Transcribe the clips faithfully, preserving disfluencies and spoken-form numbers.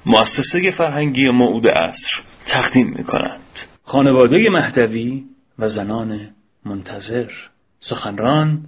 مؤسسه فرهنگی موعود عصر تقدیم می‌کنند. خانواده مهدوی و زنان منتظر. سخنران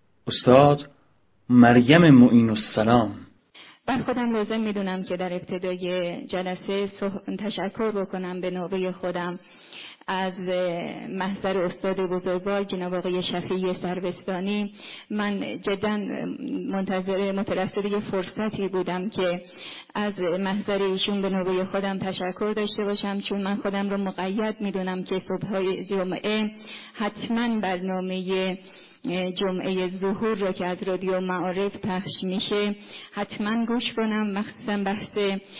استاد مریم معین السلام. من خودم لازم میدونم که در ابتدای جلسه تشکر بکنم به نوبه خودم از محضر استاد بزرگوار جناب آقای شفیعی سروستانی. من جدا منتظر مترصد یه فرصتی بودم که از محضر ایشون به نوبه خودم تشکر داشته باشم، چون من خودم رو مقید میدونم که صبح‌های جمعه حتما برنامه جمعه ظهور رو که از رادیو معارف پخش میشه حتما گوش کنم، مخصوصا بحث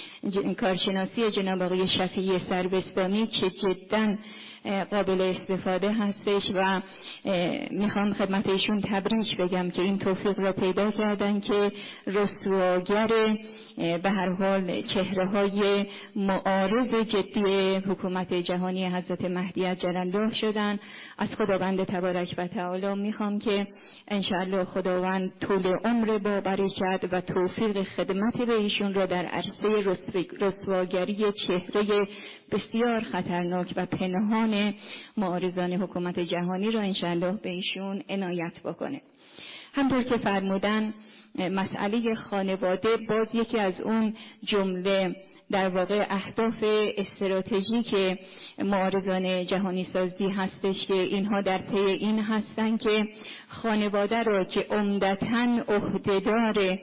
کارشناسی جناب آقای شفیعی سروستانی که جدا قابل استفاده هستش و میخوام خدمت ایشون تبریک بگم که این توفیق را پیدا کردن که رسواگر به هر حال چهره های معارض جدی حکومت جهانی حضرت مهدی عجل‌الله شدن. از خداوند تبارک و تعالی میخوام که انشاءالله خداوند طول عمر با برکت و توفیق خدمت به ایشون را در عرصه رسواگری چهره بسیار خطرناک و پنهان معارضان حکومت جهانی را انشاءالله به ایشون عنایت بکنه. همطور که فرمودن مسئله خانواده باز یکی از اون جمله در واقع اهداف استراتژیک معارضان جهانی سازی هستش که اینها در پی این هستن که خانواده را که عمدتاً عهدهدار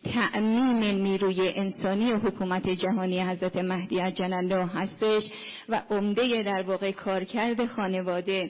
تأمین نیروی انسانی حکومت جهانی حضرت مهدی عجل‌الله هستش و عمده در واقع کارکرد خانواده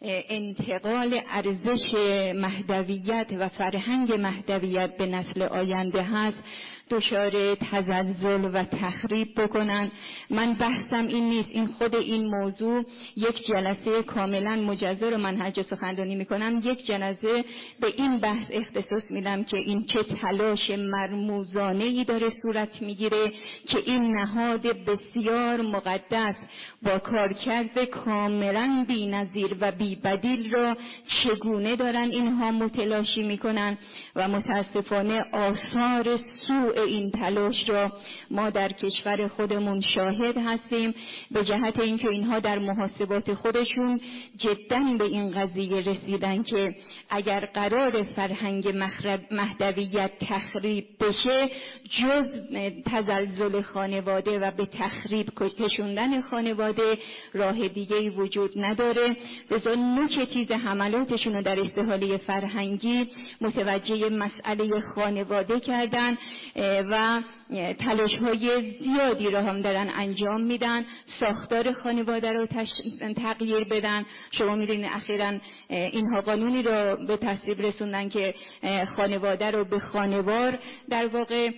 انتقال ارزش مهدویت و فرهنگ مهدویت به نسل آینده هست، دچار تزلزل و تخریب بکنن. من بحثم این نیست، این خود این موضوع یک جلسه کاملا مجزا رو منهج سخنرانی میکنم، یک جلسه به این بحث اختصاص میدم که این چه تلاش مرموزانه ای داره صورت میگیره که این نهاد بسیار مقدس با کارکرد کاملا بی‌نظیر و بی‌بدیل را چگونه دارن اینها متلاشی میکنن و متاسفانه آثار سوء این تلاش را ما در کشور خودمون شاهد هستیم، به جهت اینکه اینها در محاسبات خودشون جدا به این قضیه رسیدن که اگر قرار فرهنگ مهدویت تخریب بشه جز تزلزل خانواده و به تخریب کشوندن خانواده راه دیگه‌ای وجود نداره. بذار نوک تیز حملاتشون رو در استحاله فرهنگی متوجه مسئله خانواده کردن و تلاش های زیادی را هم دارن انجام میدن ساختار خانواده رو تش... تغییر بدن. شما میدونید اخیراً اینها قانونی را به تصویب رسوندن که خانواده رو به خانوار در واقع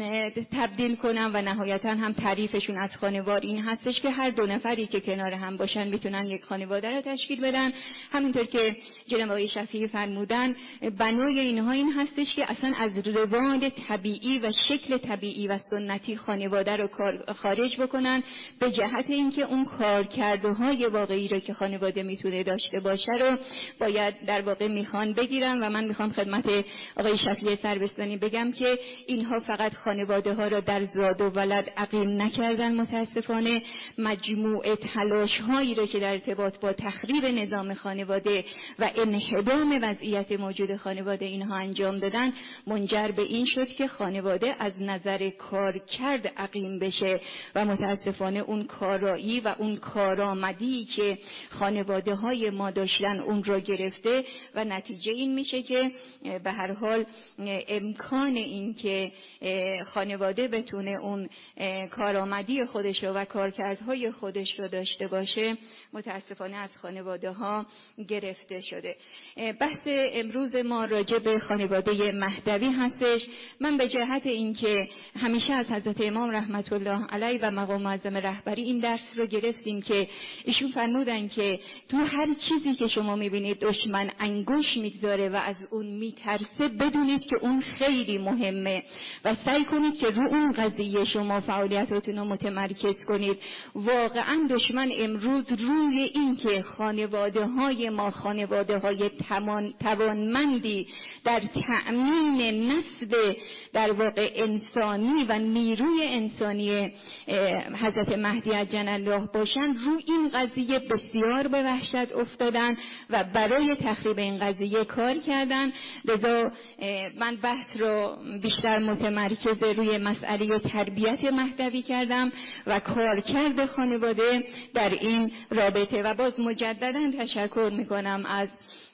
تبدیل کنن و نهایتاً هم تعریفشون از خانوار این هستش که هر دو نفری که کنار هم باشن میتونن یک خانواده رو تشکیل بدن. همینطور که جناب آقای شفیعی فرمودن بنای اینها این هستش که اصلا از روال طبیعی و شکل طبیعی و سنتی خانواده رو خارج بکنن، به جهت اینکه اون کارکردهای واقعی رو که خانواده میتونه داشته باشه رو باید در واقع میخوان بگیرن. و من میخوام خدمت آقای شفیعی سروستانی بگم که اینها فقط خانواده ها رو در زاد و ولد عقیم نکردن، متاسفانه مجموعه تلاش هایی رو که در ارتباط با تخریب نظام خانواده و انهدام وضعیت موجود خانواده اینها انجام دادن منجر به این شد که خانواده از نظر کارکرد عقیم بشه و متاسفانه اون کارایی و اون کارآمدی که خانواده های ما داشتن اون رو گرفته و نتیجه این میشه که به هر حال امکان این که خانواده بتونه اون کارآمدی خودش رو و کارکردهای خودش رو داشته باشه متاسفانه از خانواده ها گرفته شده. بحث امروز ما راجع به خانواده مهدوی هستش. من به جهت اینکه همیشه از حضرت امام رحمت الله علیه و مقام معظم رهبری این درس رو گرفتیم که ایشون فرمودن که تو هر چیزی که شما میبینید دشمن انگوش میگذاره و از اون میترسه بدونید که اون خیلی مهمه و سعی کنید که رو اون قضیه شما فعالیتاتون رو متمرکز کنید. واقعا دشمن امروز روی این که خانواده های ما خانواده های توانمندی در تأمین نسل در واقع انسانی انسانی و نیروی انسانی حضرت مهدی عجل الله باشن، روی این قضیه بسیار به وحشت افتادن و برای تخریب این قضیه کار کردن. لذا من بحث رو بیشتر متمرکز روی مسئله تربیت مهدوی کردم و کارکرد خانواده در این رابطه. و باز مجددا تشکر میکنم از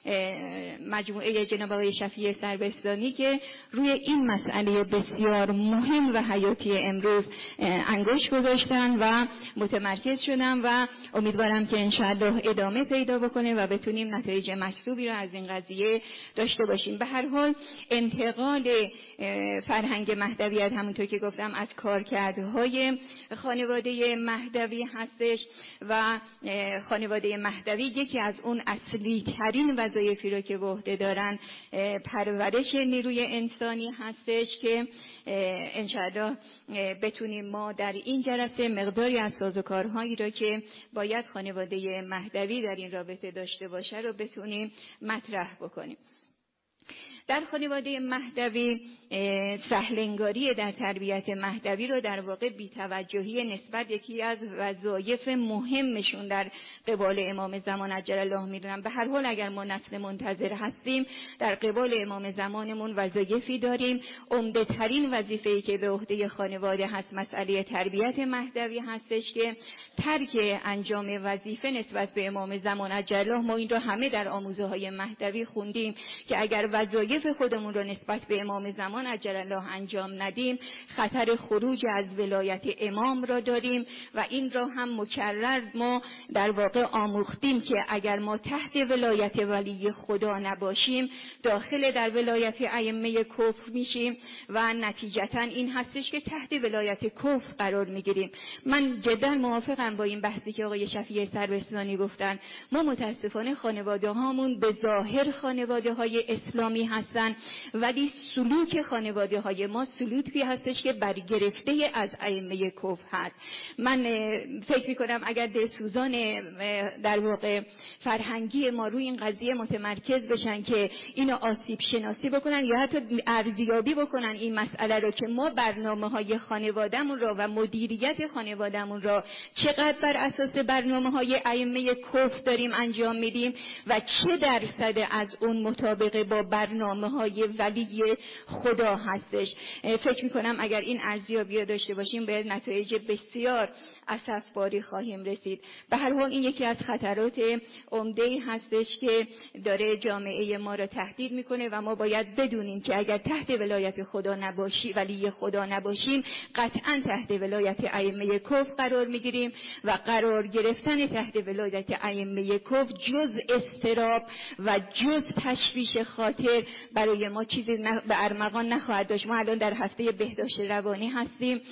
مجموعه جناب آقای شفیع سربستانی که روی این مسئله بسیار مهم و حیاتی امروز انگشت گذاشتن و متمرکز شدن و امیدوارم که انشاءالله ادامه پیدا بکنه و بتونیم نتایج مطلوبی رو از این قضیه داشته باشیم. به هر حال انتقال فرهنگ مهدویت همونطور که گفتم از کارکردهای خانواده مهدوی هستش و خانواده مهدوی یکی از اون اصلی ترین وظایفی رو که به عهده دارن پرورش نیروی انسانی هستش که انشاءالله بتونیم ما در این جلسه مقداری از سازوکارهایی رو که باید خانواده مهدوی در این رابطه داشته باشه رو بتونیم مطرح بکنیم. در خانواده مهدوی سهلنگاری در تربیت مهدوی رو در واقع بی‌توجهی نسبت یکی از وظایف مهمشون در قبال امام زمان عجل الله میدونن. به هر حال اگر ما نسل منتظر هستیم در قبال امام زمانمون وظایفی داریم. عمده ترین وظیفه‌ای که به عهده خانواده هست مسئله تربیت مهدوی هستش که ترک انجام وظیفه نسبت به امام زمان عجل الله، ما این رو همه در آموزه های مهدوی خوندیم که اگر وظایف خودمون رو نسبت به امام زمان عجل الله انجام ندیم خطر خروج از ولایت امام را داریم و این را هم مکرر ما در واقع آموختیم که اگر ما تحت ولایت ولی خدا نباشیم داخل در ولایت ائمه کفر میشیم و نتیجتا این هستش که تحت ولایت کفر قرار میگیریم. من جدا موافقم با این بحثی که آقای شفیع سربستانی گفتن. ما متاسفانه خانواده هامون به ظاهر خانواده های اسلامی هستن ولی سلوک خانواده های ما سلوکی هستش که برگرفته از ائمه کفر هست. من فکر میکنم اگر دلسوزان در واقع فرهنگی ما روی این قضیه متمرکز بشن که اینو آسیب شناسی بکنن یا حتی ارزیابی بکنن این مسئله رو که ما برنامه های خانوادهمون را و مدیریت خانوادهمون را چقدر بر اساس برنامه های ائمه کفر داریم انجام میدیم و چه درصد از اون مطابق با برنامه های ولی خدا هستش. فکر میکنم اگر این ارزیابی داشته باشیم به نتایج بسیار اسفباری خواهیم رسید. به هر حال این یکی از خطرات عمده‌ای هستش که داره جامعه ما را تهدید میکنه و ما باید بدونیم که اگر تحت ولایت خدا نباشی ولی خدا نباشیم قطعا تحت ولایت ائمه کفر قرار میگیریم و قرار گرفتن تحت ولایت ائمه کفر جز اضطراب و جز تشویش خاطر برای ما چیزی به ارمغان نخواهد داشت. ما الان در هفته بهداشت روانی هستیم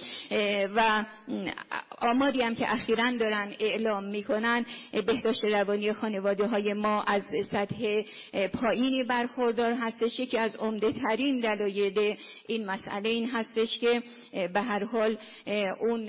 و آماری هم که اخیراً دارن اعلام میکنن بهداشت روانی خانواده های ما از سطح پایینی برخوردار هستش. یکی از عمده ترین دلایل این مسئله این هستش که به هر حال اون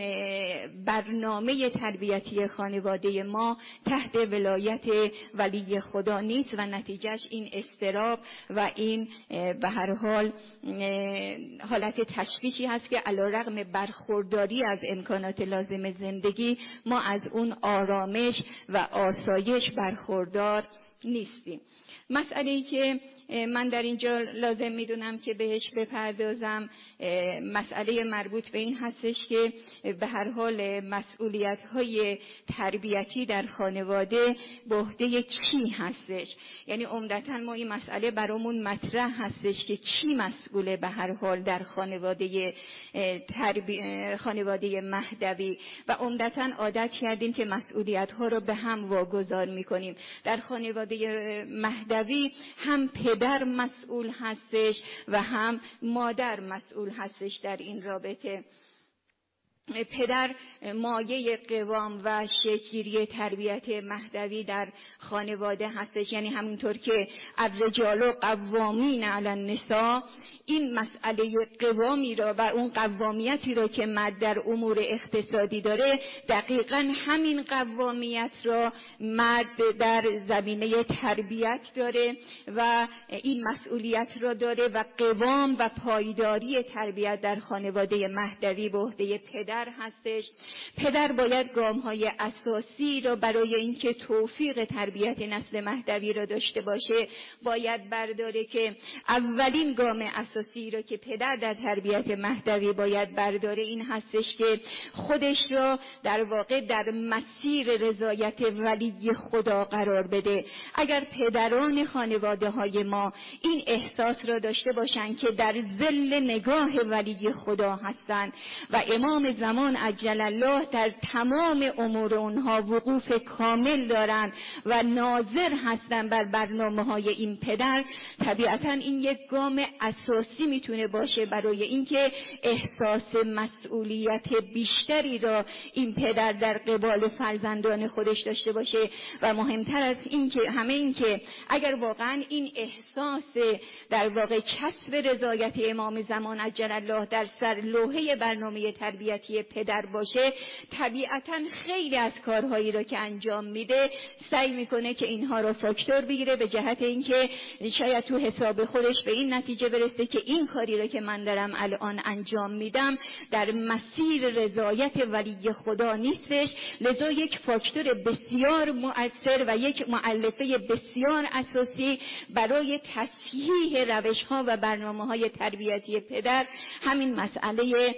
برنامه تربیتی خانواده ما تحت ولایت ولی خدا نیست و نتیجهش این اضطراب و این به هر حال حالت تشویشی هست که علیرغم برخورداری از امکانات لازم زندگی ما از اون آرامش و آسایش برخوردار نیستیم. مسئله‌ای که من در اینجا لازم میدونم که بهش بپردازم مسئله مربوط به این هستش که به هر حال مسئولیت‌های تربیتی در خانواده به عهده کی هستش. یعنی عمدتاً ما این مسئله برامون مطرح هستش که کی مسئوله به هر حال در خانواده تربی... خانواده مهدوی و عمدتاً عادت کردیم که مسئولیت‌ها رو به هم واگذار می‌کنیم. در خانواده مهدوی هم پدر مسئول هستش و هم مادر مسئول هستش در این رابطه. پدر مایه قوام و شکل‌گیری تربیت مهدوی در خانواده هستش. یعنی همونطور که الرجال قوامین علی النساء، این مسئله قوامی را و اون قوامیتی را که مرد در امور اقتصادی داره، دقیقاً همین قوامیت را مرد در زمینه تربیت داره و این مسئولیت را داره و قوام و پایداری تربیت در خانواده مهدوی به عهده پدر هستش. پدر باید گام‌های اساسی را برای اینکه توفیق تربیت نسل مهدوی را داشته باشه باید برداره که اولین گام اساسی را که پدر در تربیت مهدوی باید برداره این هستش که خودش را در واقع در مسیر رضایت ولی خدا قرار بده. اگر پدران خانواده های ما این احساس را داشته باشند که در ظل نگاه ولی خدا هستند و امام زمان عجل الله در تمام امور اونها وقوف کامل دارند و ناظر هستند بر برنامه های این پدر، طبیعتا این یک گام اساسی میتونه باشه برای اینکه احساس مسئولیت بیشتری را این پدر در قبال فرزندان خودش داشته باشه و مهمتر از این که همه این که اگر واقعا این احساس در واقع کسب رضایت امام زمان عجل الله در سر لوحه برنامه تربیتی پدر باشه، طبیعتا خیلی از کارهایی را که انجام میده سعی میکنه که اینها را فاکتور بگیره به جهت اینکه شاید تو حساب خودش به این نتیجه برسه که این کاری را که من دارم الان انجام میدم در مسیر رضایت ولی خدا نیستش، لذا یک فاکتور بسیار مؤثر و یک مؤلفه بسیار اساسی برای تصحیح روش‌ها و برنامه‌های تربیتی پدر همین مسئله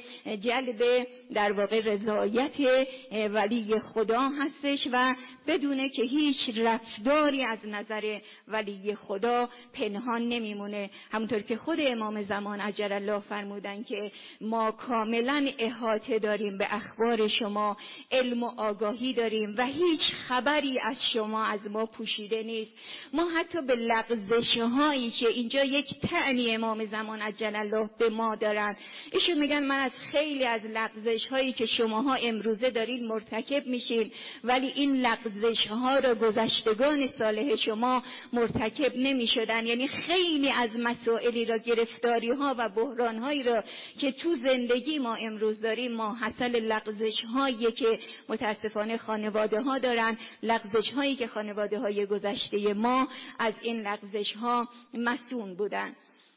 جلب در واقع رضایت ولی خدا هستش و بدونه که هیچ رفتاری از نظر ولی خدا پنهان نمیمونه. همونطور که خود امام زمان عجل الله فرمودن که ما کاملا احاطه داریم به اخبار شما، علم و آگاهی داریم و هیچ خبری از شما از ما پوشیده نیست. ما حتی به لغزش هایی که اینجا یک طعنی امام زمان عجل الله به ما دارن، ایشون میگن من از خیلی از لغزش هایی که شماها امروزه دارید مرتکب میشین، ولی این لغزش ها را گذشتگان صالح شما مرتکب نمیشدن. یعنی خیلی از مسائلی را، گرفتاری ها و بحران هایی را که تو زندگی ما امروز داریم ما حاصل لغزش هایی که متاسفانه خانواده ها دارن، لغزش هایی که خانواده های گذشته ما از این لغزش ها مسئول بودن.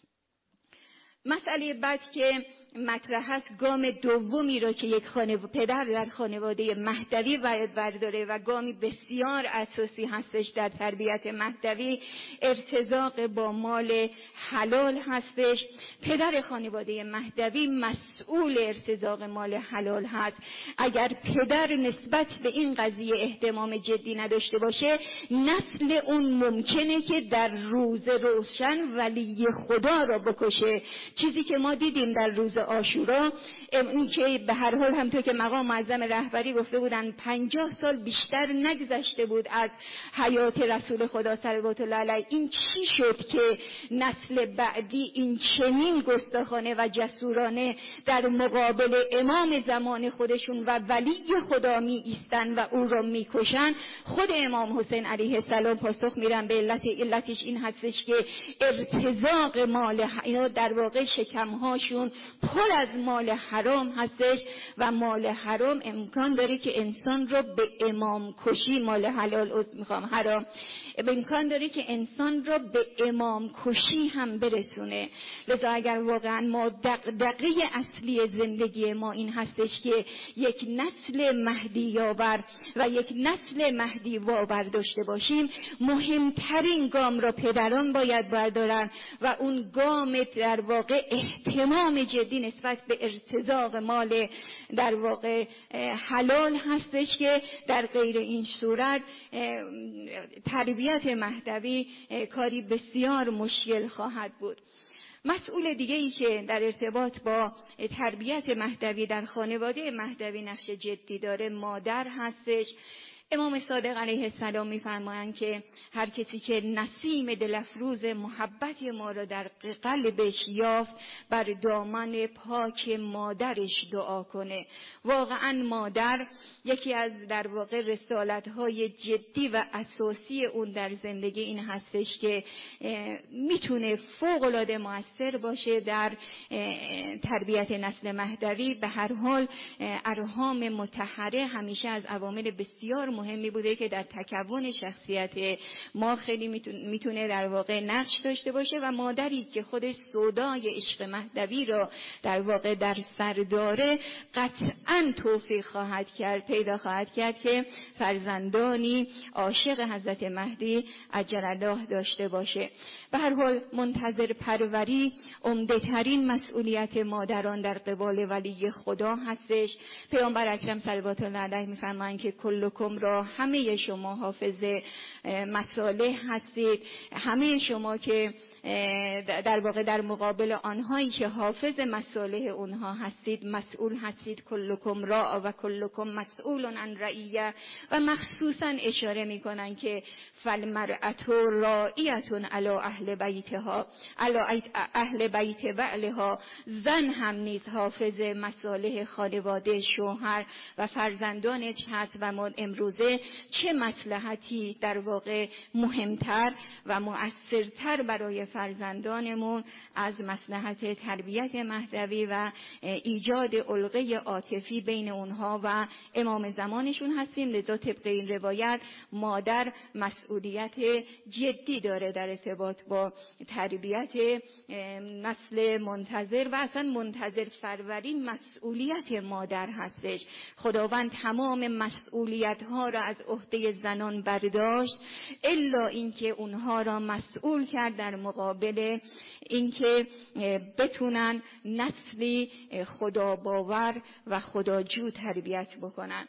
مسئله بعد که مطرح است، گام دومی را که یک خانواده پدر در خانواده مهدوی باید برداره و گامی بسیار اساسی هستش در تربیت مهدوی، ارتزاق با مال حلال هستش. پدر خانواده مهدوی مسئول ارتزاق مال حلال هست. اگر پدر نسبت به این قضیه اهتمام جدی نداشته باشه، نسل اون ممکنه که در روز روشن ولی خدا را بکشه. چیزی که ما دیدیم در روز عاشورا این که به هر حال همونطور که مقام معظم رهبری گفته بودن پنجاه سال بیشتر نگذشته بود از حیات رسول خدا صلوات الله علیه، این چی شد که نسل بعدی این چنین گستاخانه و جسورانه در مقابل امام زمان خودشون و ولی خدا می ایستن و او را می کشن؟ خود امام حسین علیه السلام پاسخ میرن به علت علتش این هستش که ارتزاق مال اینا در واقع شکمهاشون پر از مال حرام هستش و مال حرام امکان داره که انسان را به امام کشی، مال حلال میخوام حرام امکان داره که انسان را به امام کشی هم برسونه. لذا اگر واقعا ما دغدغه اصلی زندگی ما این هستش که یک نسل مهدی یاور و یک نسل مهدی واور داشته باشیم، مهمترین گام را پدران باید بردارن و اون گام در واقع اهتمام جدی نسبت به ارتزاق مال در واقع حلال هستش که در غیر این صورت تربیت مهدوی کاری بسیار مشکل خواهد بود. مسئول دیگه ای که در ارتباط با تربیت مهدوی در خانواده مهدوی نقش جدی داره مادر هستش. امام صادق علیه السلام می‌فرمایند که هر کسی که نسیم دلفروز محبت ما را در قلبش یافت بر دامن پاک مادرش دعا کنه. واقعا مادر یکی از در واقع رسالت‌های جدی و اساسی اون در زندگی این هستش که میتونه فوق‌العاده مؤثر باشه در تربیت نسل مهدوی. به هر حال ارحام مطهره همیشه از عوامل بسیار مهمی بوده که در تکون شخصیت ما خیلی میتونه در واقع نقش داشته باشه و مادری که خودش سودای عشق مهدوی را در واقع در سر داره قطعاً توفیق خواهد کرد پیدا خواهد کرد که فرزندانی عاشق حضرت مهدی عجل الله داشته باشه. به هر حال منتظر پروری عمده ترین مسئولیت مادران در قبال ولی خدا هستش. پیامبر اکرم صلوات الله علیه میفرمایند که کلکم را همه شما حافظ مصالح هستید، همه شما که در واقع در مقابل آنهایی که حافظ مصالح اونها هستید مسئول هستید. کلکم راع و کلکم مسئول عن رعیه. و مخصوصا اشاره میکنن که فالمرأة راعیة علی اهل بیتها علی اهل بیت بعلها. زن هم نیز حافظ مصالح خانواده شوهر و فرزندانش هست و ما امروزه چه مصلحتی در واقع مهمتر و مؤثرتر برای فرزندانمون از مصلحت تربیت مهدوی و ایجاد علقه عاطفی بین اونها و امام زمانشون هستیم. لذا طبق این روایت مادر مسئولیت جدی داره در ارتباط با تربیت نسل منتظر و اصلا منتظر فروری مسئولیت مادر هستش. خداوند تمام مسئولیت ها را از عهده زنان برداشت الا اینکه اونها را مسئول کرد در مقابل اینکه بتونن نسلی خدا باور و خداجو تربیت بکنن.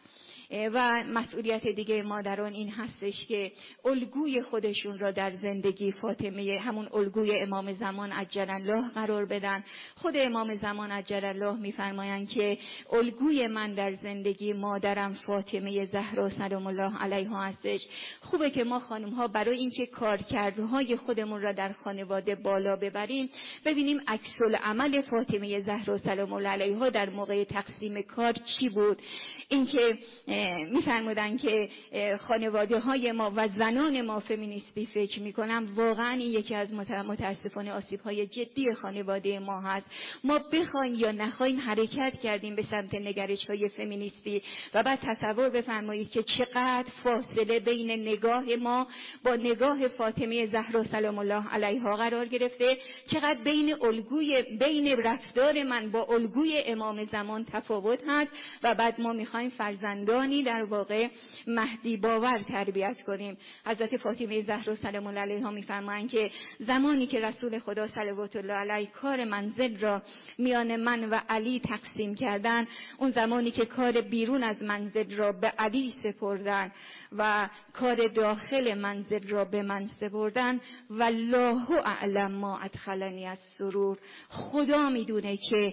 و مسئولیت دیگه مادران این هستش که الگوی خودشون را در زندگی فاطمه همون الگوی امام زمان عجل الله قرار بدن. خود امام زمان عجل الله میفرمایند که الگوی من در زندگی مادرم فاطمه زهرا سلام الله علیها هستش. خوبه که ما خانم ها برای اینکه کارکردهای خودمون را در خانواده بالا ببریم ببینیم عکس العمل فاطمه زهرا سلام الله علیها در موقع تقسیم کار چی بود. اینکه میفرمودن که خانواده های ما و زنان ما فمینیستی فکر میکنم واقعا این یکی از متاسفانه آسیب های جدی خانواده ما هست. ما بخوایم یا نخوایم حرکت کردیم به سمت نگرش های فمینیستی و بعد تصور بفرمایید که چقدر فاصله بین نگاه ما با نگاه فاطمه زهرا سلام الله علیها قرار گرفته، چقدر بین الگوی بین رفتار من با الگوی امام زمان تفاوت هست و بعد ما میخوایم فرزندانی در واقع مهدی باور تربیت کنیم. حضرت فاطمه زهرا سلام الله علیها میفرمایند که زمانی که رسول خدا صلوات الله علیه کار منزل را میان من و علی تقسیم کردن، اون زمانی که کار بیرون از منزل را به علی سپردن و کار داخل منزل را به من سپردن، والله اعلم ما ادخلنی از سرور، خدا میدونه که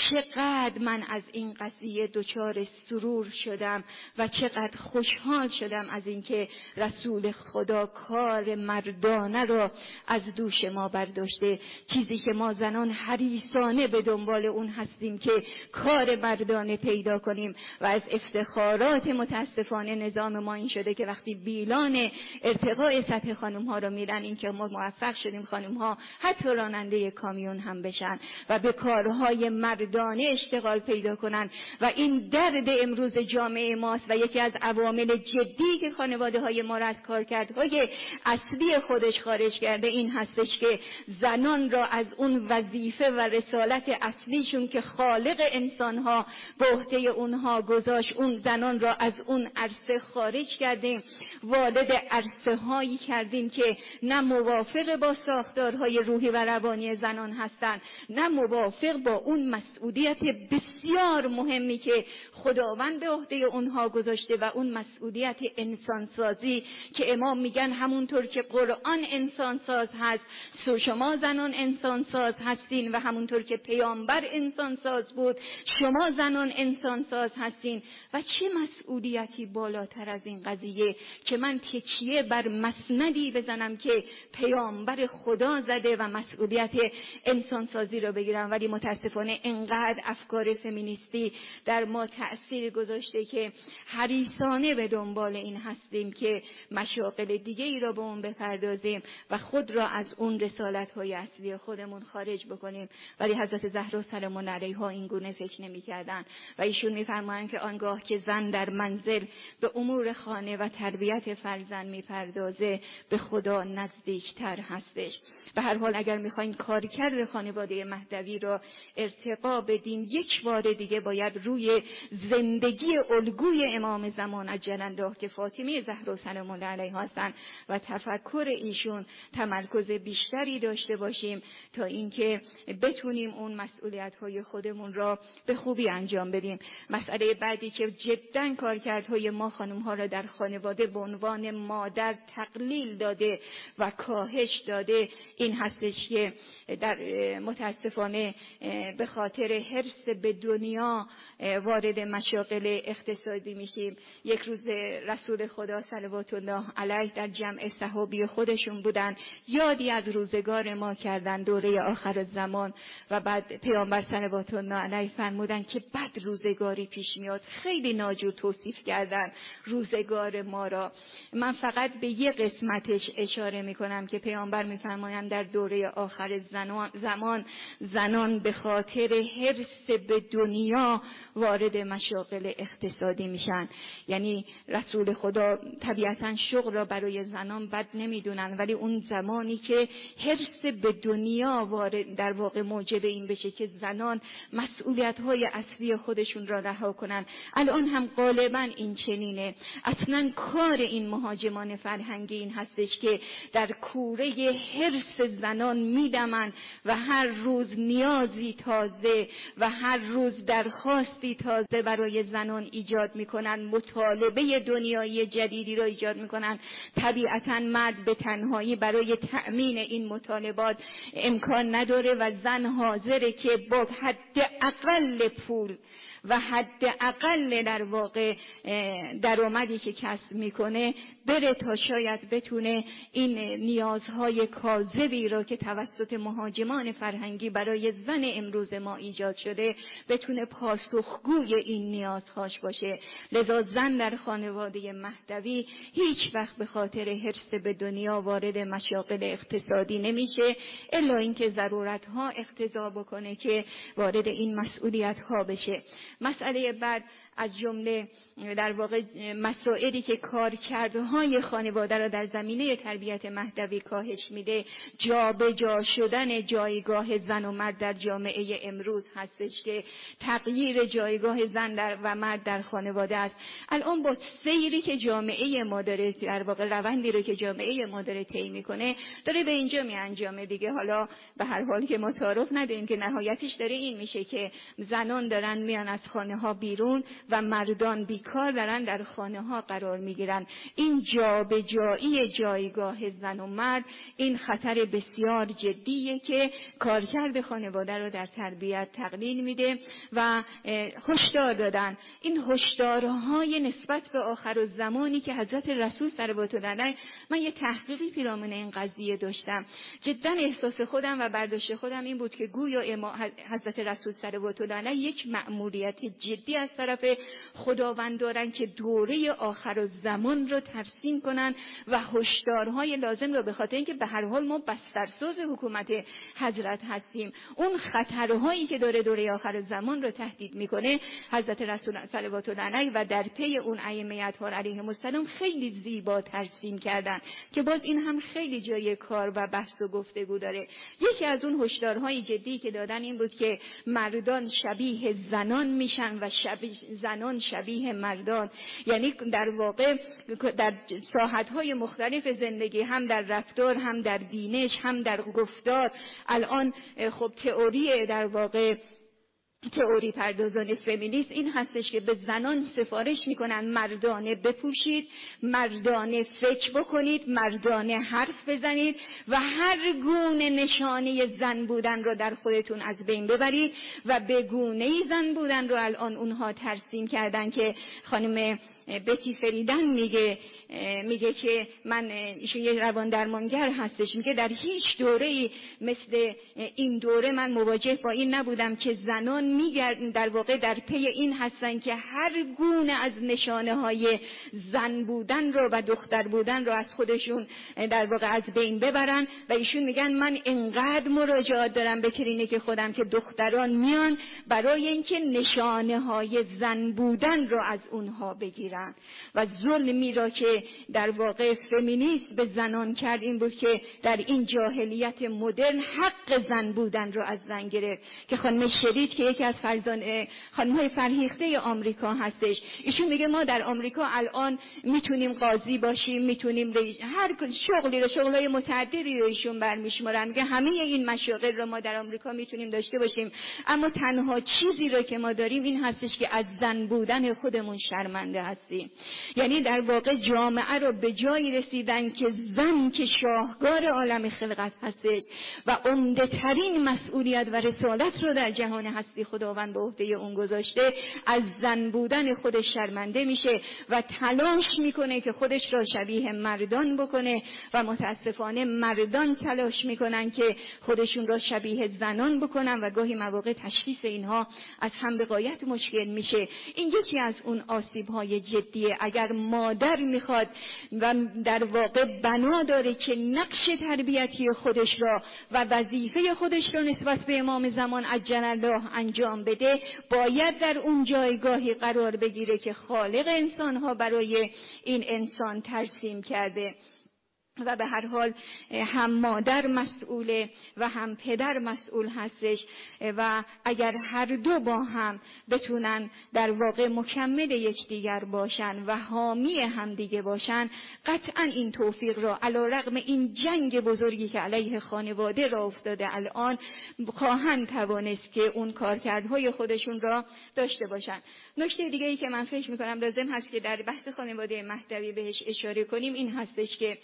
چقدر من از این قضیه دچار سرور شدم و چقدر خوشحال شدم از اینکه رسول خدا کار مردانه را از دوش ما برداشته. چیزی که ما زنان حریصانه به دنبال اون هستیم که کار مردانه پیدا کنیم و از افتخارات متاسفانه نظام ما این شده که وقتی بیلان ارتقاء سطح خانم ها رو میدن این که ما موفق شدیم خانم ها حتی راننده کامیون هم بشن و به کارهای مردانه اشتغال پیدا کنن و این درد امروز جامعه ماست و یکی از عوامل جدی که خانواده های ما را از کارکردهای اصلی خودش خارج کرده این هستش که زنان را از اون وظیفه و رسالت اصلیشون که خالق انسان ها به عهده اونها گذاشت، اون زنان را از اون عرصه خارج کردیم، وارد عرصه هایی کردیم که نه موافق با ساختارهای روحی و روانی زنان هستند، نه موافق با اون مسئولیت بسیار مهمی که خداوند به عهده اونها گذاشته و اون مسئولیت انسانسازی که امام میگن همونطور که قرآن انسانساز هست، سو شما زنان انسانساز هستین و همونطور که پیامبر انسانساز بود شما زنان انسانساز هستین. و چه مسئولیتی بالاتر از این قضیه که من تکیه بر مسندی بزنم که پیامبر خدا زده و مسئولیت انسانسازی رو بگیرم. ولی متاسفانه انقدر افکار فمینیستی در ما تأثیر گذاشته که حریصانه به دنبال این هستیم که مشاغل دیگه ای را به اون بپردازیم و خود را از اون رسالت‌های اصلی خودمون خارج بکنیم. ولی حضرت زهرا سلام الله علیها این گونه فکر نمی‌کردن و ایشون می‌فرمایند که آنگاه که زن در منزل به امور خانه و تربیت فرزند می‌پردازه به خدا نزدیکتر هستش. به هر حال اگر می‌خواین کارکرد خانواده مهدوی را ارتقا بدیم، یک بار دیگه باید روی زندگی الگوی امام زمان عجل الله که فاطمه زهرا سلام الله علیها هستند و تفکر ایشون تمرکز بیشتری داشته باشیم تا اینکه بتونیم اون مسئولیت‌های خودمون را به خوبی انجام بدیم. مسئله بعدی که جداً کارکردهای ما خانم‌ها را در خانواده به عنوان مادر تقلیل داده و کاهش داده این هستش که در متاسفانه به خاطر حرص به دنیا وارد مشاغل اقتصادی میشیم. یک روز رسول خدا صلوات الله علیه در جمع صحابی خودشون بودن، یادی از روزگار ما کردن، دوره آخر الزمان، و بعد پیامبر صلوات الله علیه فرمودن که بد روزگاری پیش میاد. خیلی ناجور توصیف کردن روزگار ما را. من فقط به یه قسمتش اشاره میکنم که پیامبر میفرمایند در دوره آخر زمان زنان به خاطر حرص به دنیا وارد مشاغل اقتصادی میشن. یعنی رسول خدا طبیعتاً شغل را برای زنان بد نمیدونن، ولی اون زمانی که حرص به دنیا وارد در واقع موجب این بشه که زنان مسئولیت‌های اصلی خودشون را رها کنن. الان هم غالباً این چنینه. اصلاً کار این مهاجمان فرهنگی این هستش که در کوره حرص زنان میدمن و هر روز نیازی تازه و هر روز درخواستی تازه برای زنان ایجاد میکنن، مطالبه دنیایی جدیدی را ایجاد میکنن. طبیعتاً مرد به تنهایی برای تأمین این مطالبات امکان نداره و زن حاضره که با حد اقل پول و حد اقل در واقع درآمدی که کسب میکنه بره تا شاید بتونه این نیازهای کاذبی را که توسط مهاجمان فرهنگی برای زن امروز ما ایجاد شده بتونه پاسخگوی این نیازهاش باشه. لذا زن در خانواده مهدوی هیچ وقت به خاطر حرص به دنیا وارد مشاغل اقتصادی نمیشه، الا اینکه ضرورتها اقتضا بکنه که وارد این مسئولیتها بشه. مسئله بعد از جمله در واقع مسائلی که کارکردهای خانواده را در زمینه تربیت مهدوی کاهش میده، جابجا شدن جایگاه زن و مرد در جامعه امروز هستش که تغییر جایگاه زن در و مرد در خانواده است. الان با سیری که جامعه ما داره، در واقع روندی رو که جامعه ما داره طی میکنه، داره به اینجا می انجامه دیگه. حالا به هر حال که ما تعارف نداریم که نهایتش داره این میشه که زنان دارن میان از خانه ها بیرون و مردان بیکار دارن در خانه ها قرار میگیرن. این جابجایی جایگاه زن و مرد این خطر بسیار جدیه که کارکرد خانواده رو در تربیت تقلیل میده و هشدار دادن. این هشدارهای نسبت به آخر الزمانی که حضرت رسول صلوات الله علیه، من یه تحقیقی پیرامون این قضیه داشتم، جدا احساس خودم و برداشت خودم این بود که گویا حضرت رسول صلوات الله علیه یک مأموریت جدی از طرف خداوند دارن که دوره آخر الزمان رو ترسیم کنن و هشدارهای لازم رو، به خاطر اینکه به هر حال ما بسترساز حکومت حضرت هستیم. اون خطرهایی که داره دوره آخر الزمان رو تهدید میکنه حضرت رسول صلوات الله علیه و در پی اون ائمه اطهار علیهم السلام خیلی زیبا ترسیم کردن که باز این هم خیلی جای کار و بحث و گفتگو داره. یکی از اون هشدارهای جدی که دادن این بود که مردان شبیه زنان میشن و شبیه زنان شبیه مردان. یعنی در واقع در ساحت‌های مختلف زندگی، هم در رفتار، هم در بینش، هم در گفتار، الان خب تئوری در واقع تئوری پردازان فمینیست این هستش که به زنان سفارش میکنن مردانه بپوشید، مردانه فکر بکنید، مردانه حرف بزنید و هر گونه نشانه زن بودن رو در خودتون از بین ببرید و به گونه‌ای زن بودن رو الان اونها ترسیم کردن که خانم بتی فریدن میگه میگه که من ایشون یه روان درمانگر هستش، میگه در هیچ دوره‌ای مثل این دوره من مواجه با این نبودم که زنان میگردن در واقع در پی این هستن که هر گونه از نشانه های زن بودن رو و دختر بودن رو از خودشون در واقع از بین ببرن و ایشون میگن من انقدر مراجعات دارم به کلینیک خودم که دختران میان برای اینکه نشانه های زن بودن رو از اونها بگیرن و ظلمی را که در واقع فمینیست به زنان کرد این بود که در این جاهلیت مدرن حق زن بودن رو از زن گرفت که خانم شدید که یکی از فرزان خانم‌های فرهیخته آمریکا هستش، ایشون میگه ما در آمریکا الان میتونیم قاضی باشیم، میتونیم رئیس، هر شغلی رو شغلای متعددی رو ایشون برمیشمارن، میگه همه این مشاغل رو ما در آمریکا میتونیم داشته باشیم، اما تنها چیزی رو که ما داریم این هستش که از زن بودن خودمون شرمنده هستیم. یعنی در واقع جامعه رو به جایی رسیدن که زن که شاهکار عالم خلقت هستش و عمده ترین مسئولیت و رسالت رو در جهان هستی خداوند به عهده اون گذاشته، از زن بودن خودش شرمنده میشه و تلاش میکنه که خودش را شبیه مردان بکنه و متاسفانه مردان تلاش میکنن که خودشون را شبیه زنان بکنن و گاهی مواقع تشخیص اینها از هم به غایت مشکل میشه. این یکی از اون آسیب‌های جدیه. اگر مادر میخواد و در واقع بنا داره که نقش تربیتی خودش را و وظیفه خودش را نسبت به امام زمان عجل الله انجام بده، باید در اون جایگاهی قرار بگیره که خالق انسانها برای این انسان ترسیم کرده و به هر حال هم مادر مسئوله و هم پدر مسئول هستش و اگر هر دو با هم بتونن در واقع مکمل یکدیگر باشن و حامی همدیگه باشن، قطعا این توفیق را علی رغم این جنگ بزرگی که علیه خانواده را افتاده الان خواهند توانست که اون کارکردهای خودشون را داشته باشن. نکته دیگه ای که من فکر میکنم لازم هست که در بحث خانواده مهدوی بهش اشاره کنیم این هستش که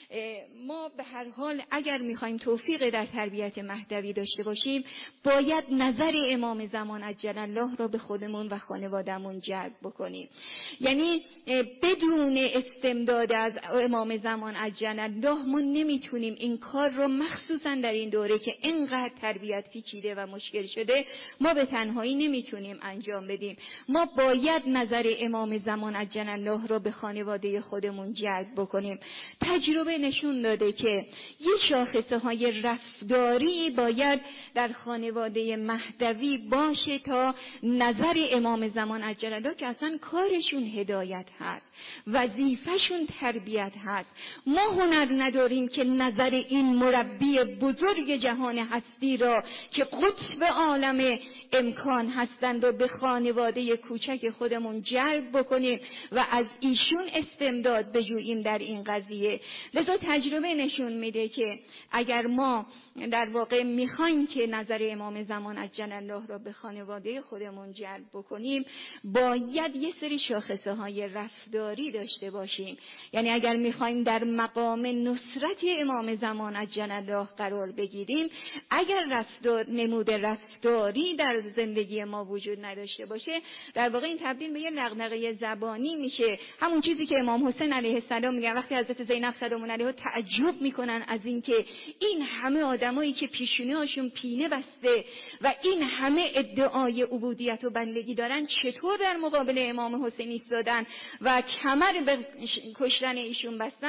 ما به هر حال اگر میخوایم توفیق در تربیت مهدوی داشته باشیم باید نظر امام زمان عجل الله را به خودمون و خانوادهمون جلب بکنیم. یعنی بدون استمداد از امام زمان عجل الله ما نمیتونیم این کار رو، مخصوصا در این دوره که اینقدر تربیت پیچیده و مشکل شده، ما به تنهایی نمیتونیم انجام بدیم. ما باید نظر امام زمان عجل الله را به خانواده خودمون جلب بکنیم. تجربه نشون داده که یه شاخصه های رفتاری باید در خانواده مهدوی باشه تا نظر امام زمان عجل الله که اصلا کارشون هدایت هست، وظیفهشون تربیت هست. ما هنر نداریم که نظر این مربی بزرگ جهان هستی را که قطب عالم امکان هستند و به خانواده کوچک خودمون جلب بکنیم و از ایشون استمداد بجوییم در این قضیه. لذا تجربه نشون میده که اگر ما در واقع میخوایم که نظر امام زمان عجل الله را به خانواده خودمون جلب بکنیم باید یه سری شاخصه های رفتاری داشته باشیم. یعنی اگر میخوایم در مقام نصرت امام زمان عجل الله قرار بگیریم، اگر رفتار نمود رفتاری در زندگی ما وجود نداشته باشه، در واقع این تبدیل به یه لغزشه زبانی میشه. همون چیزی که امام حسین علیه السلام میگن وقتی حضرت زینب سلام علیها تعجب میکنن از اینکه این همه آدمایی که پیشونی هاشون پینه بسته و این همه ادعای عبودیت و بندگی دارن چطور در مقابل امام حسین ایستادن و کمر به کشتن ایشون بستن،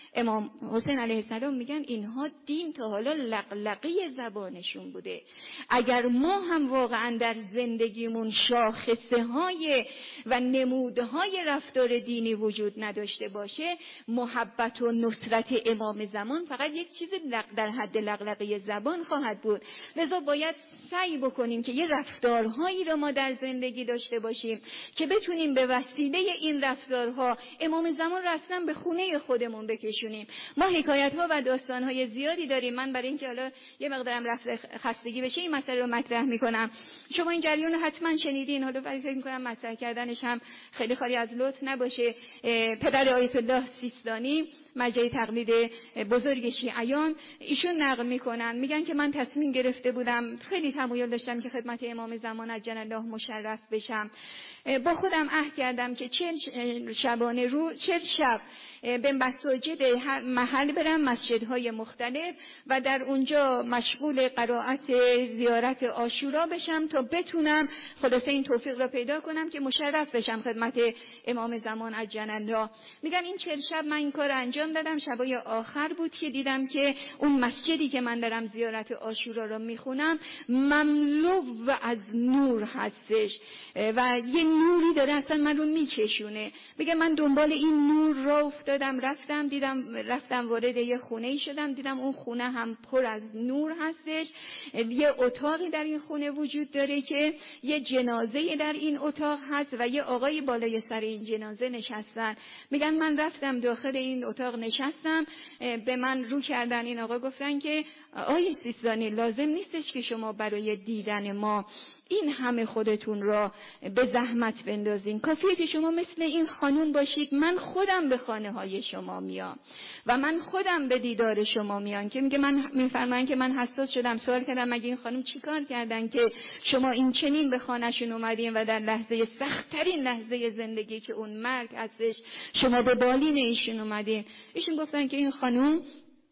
امام حسین علیه السلام میگن اینها دین تا حالا لقلقی زبانشون بوده. اگر ما هم واقعا در زندگیمون شاخصه های و نمودهای رفتار دینی وجود نداشته باشه، محبت و نصرت امام زمان فقط یک چیز در حد لقلقی زبان خواهد بود. لذا باید سعی بکنیم که یه رفتارهایی رو ما در زندگی داشته باشیم که بتونیم به وسیله این رفتارها امام زمان رو اصلا به خونه خودمون بکشونیم. ما حکایت ها و داستان های زیادی داریم. من برای اینکه حالا یه مقدارم رفت خستگی بشه این مسئله رو مطرح میکنم. شما این جریان رو حتما شنیدین، حالا ولی فکر میکنم مطرح کردنش هم خیلی خالی از لطف نباشه. پدر آیت الله سیستانی، مرجع تقلید بزرگ شیعیان، ایشون نقل میکنن، میگن که من تصمیم گرفته بودم، خیلی تمایل داشتم که خدمت امام زمان عجل الله مشرف بشم. با خودم عهد کردم که چهل شبانه رو چهل شب به مساجد هر محل برم، مسجدهای مختلف، و در اونجا مشغول قرائت زیارت عاشورا بشم تا بتونم خلاصه این توفیق را پیدا کنم که مشرف بشم خدمت امام زمان عجل الله. میگن این چهل شب من این کار انجام دادم. شبای آخر بود که دیدم که اون مسجدی که من دارم زیارت عاشورا را میخونم مملو و از نور هستش و یه نوری داره اصلا من رو میکشونه. میگه من دنبال این نور را افتادم، رفتم دیدم رفتم وارد یه خونه ای شدم، دیدم اون خونه هم پر از نور هستش. یه اتاقی در این خونه وجود داره که یه جنازه در این اتاق هست و یه آقای بالای سر این جنازه نشستن. میگن من رفتم داخل این اتاق نشستم، به من رو کردن این آقا، گفتن که آقای سیستانی لازم نیستش که شما برای دیدن ما این همه خودتون را به زحمت بندازین، کافیه که شما مثل این خانون باشید، من خودم به خانه های شما میام و من خودم به دیدار شما میام. که میگه من میفرمایند که من حساس شدم، سوال کردم مگه این خانم چی کار کردن که شما این چنین به خانهشون اومدین و در لحظه سخت‌ترین لحظه زندگی که اون مرگ هستش شما به بالین ایشون اومدین؟ ایشون گفتن که این خانم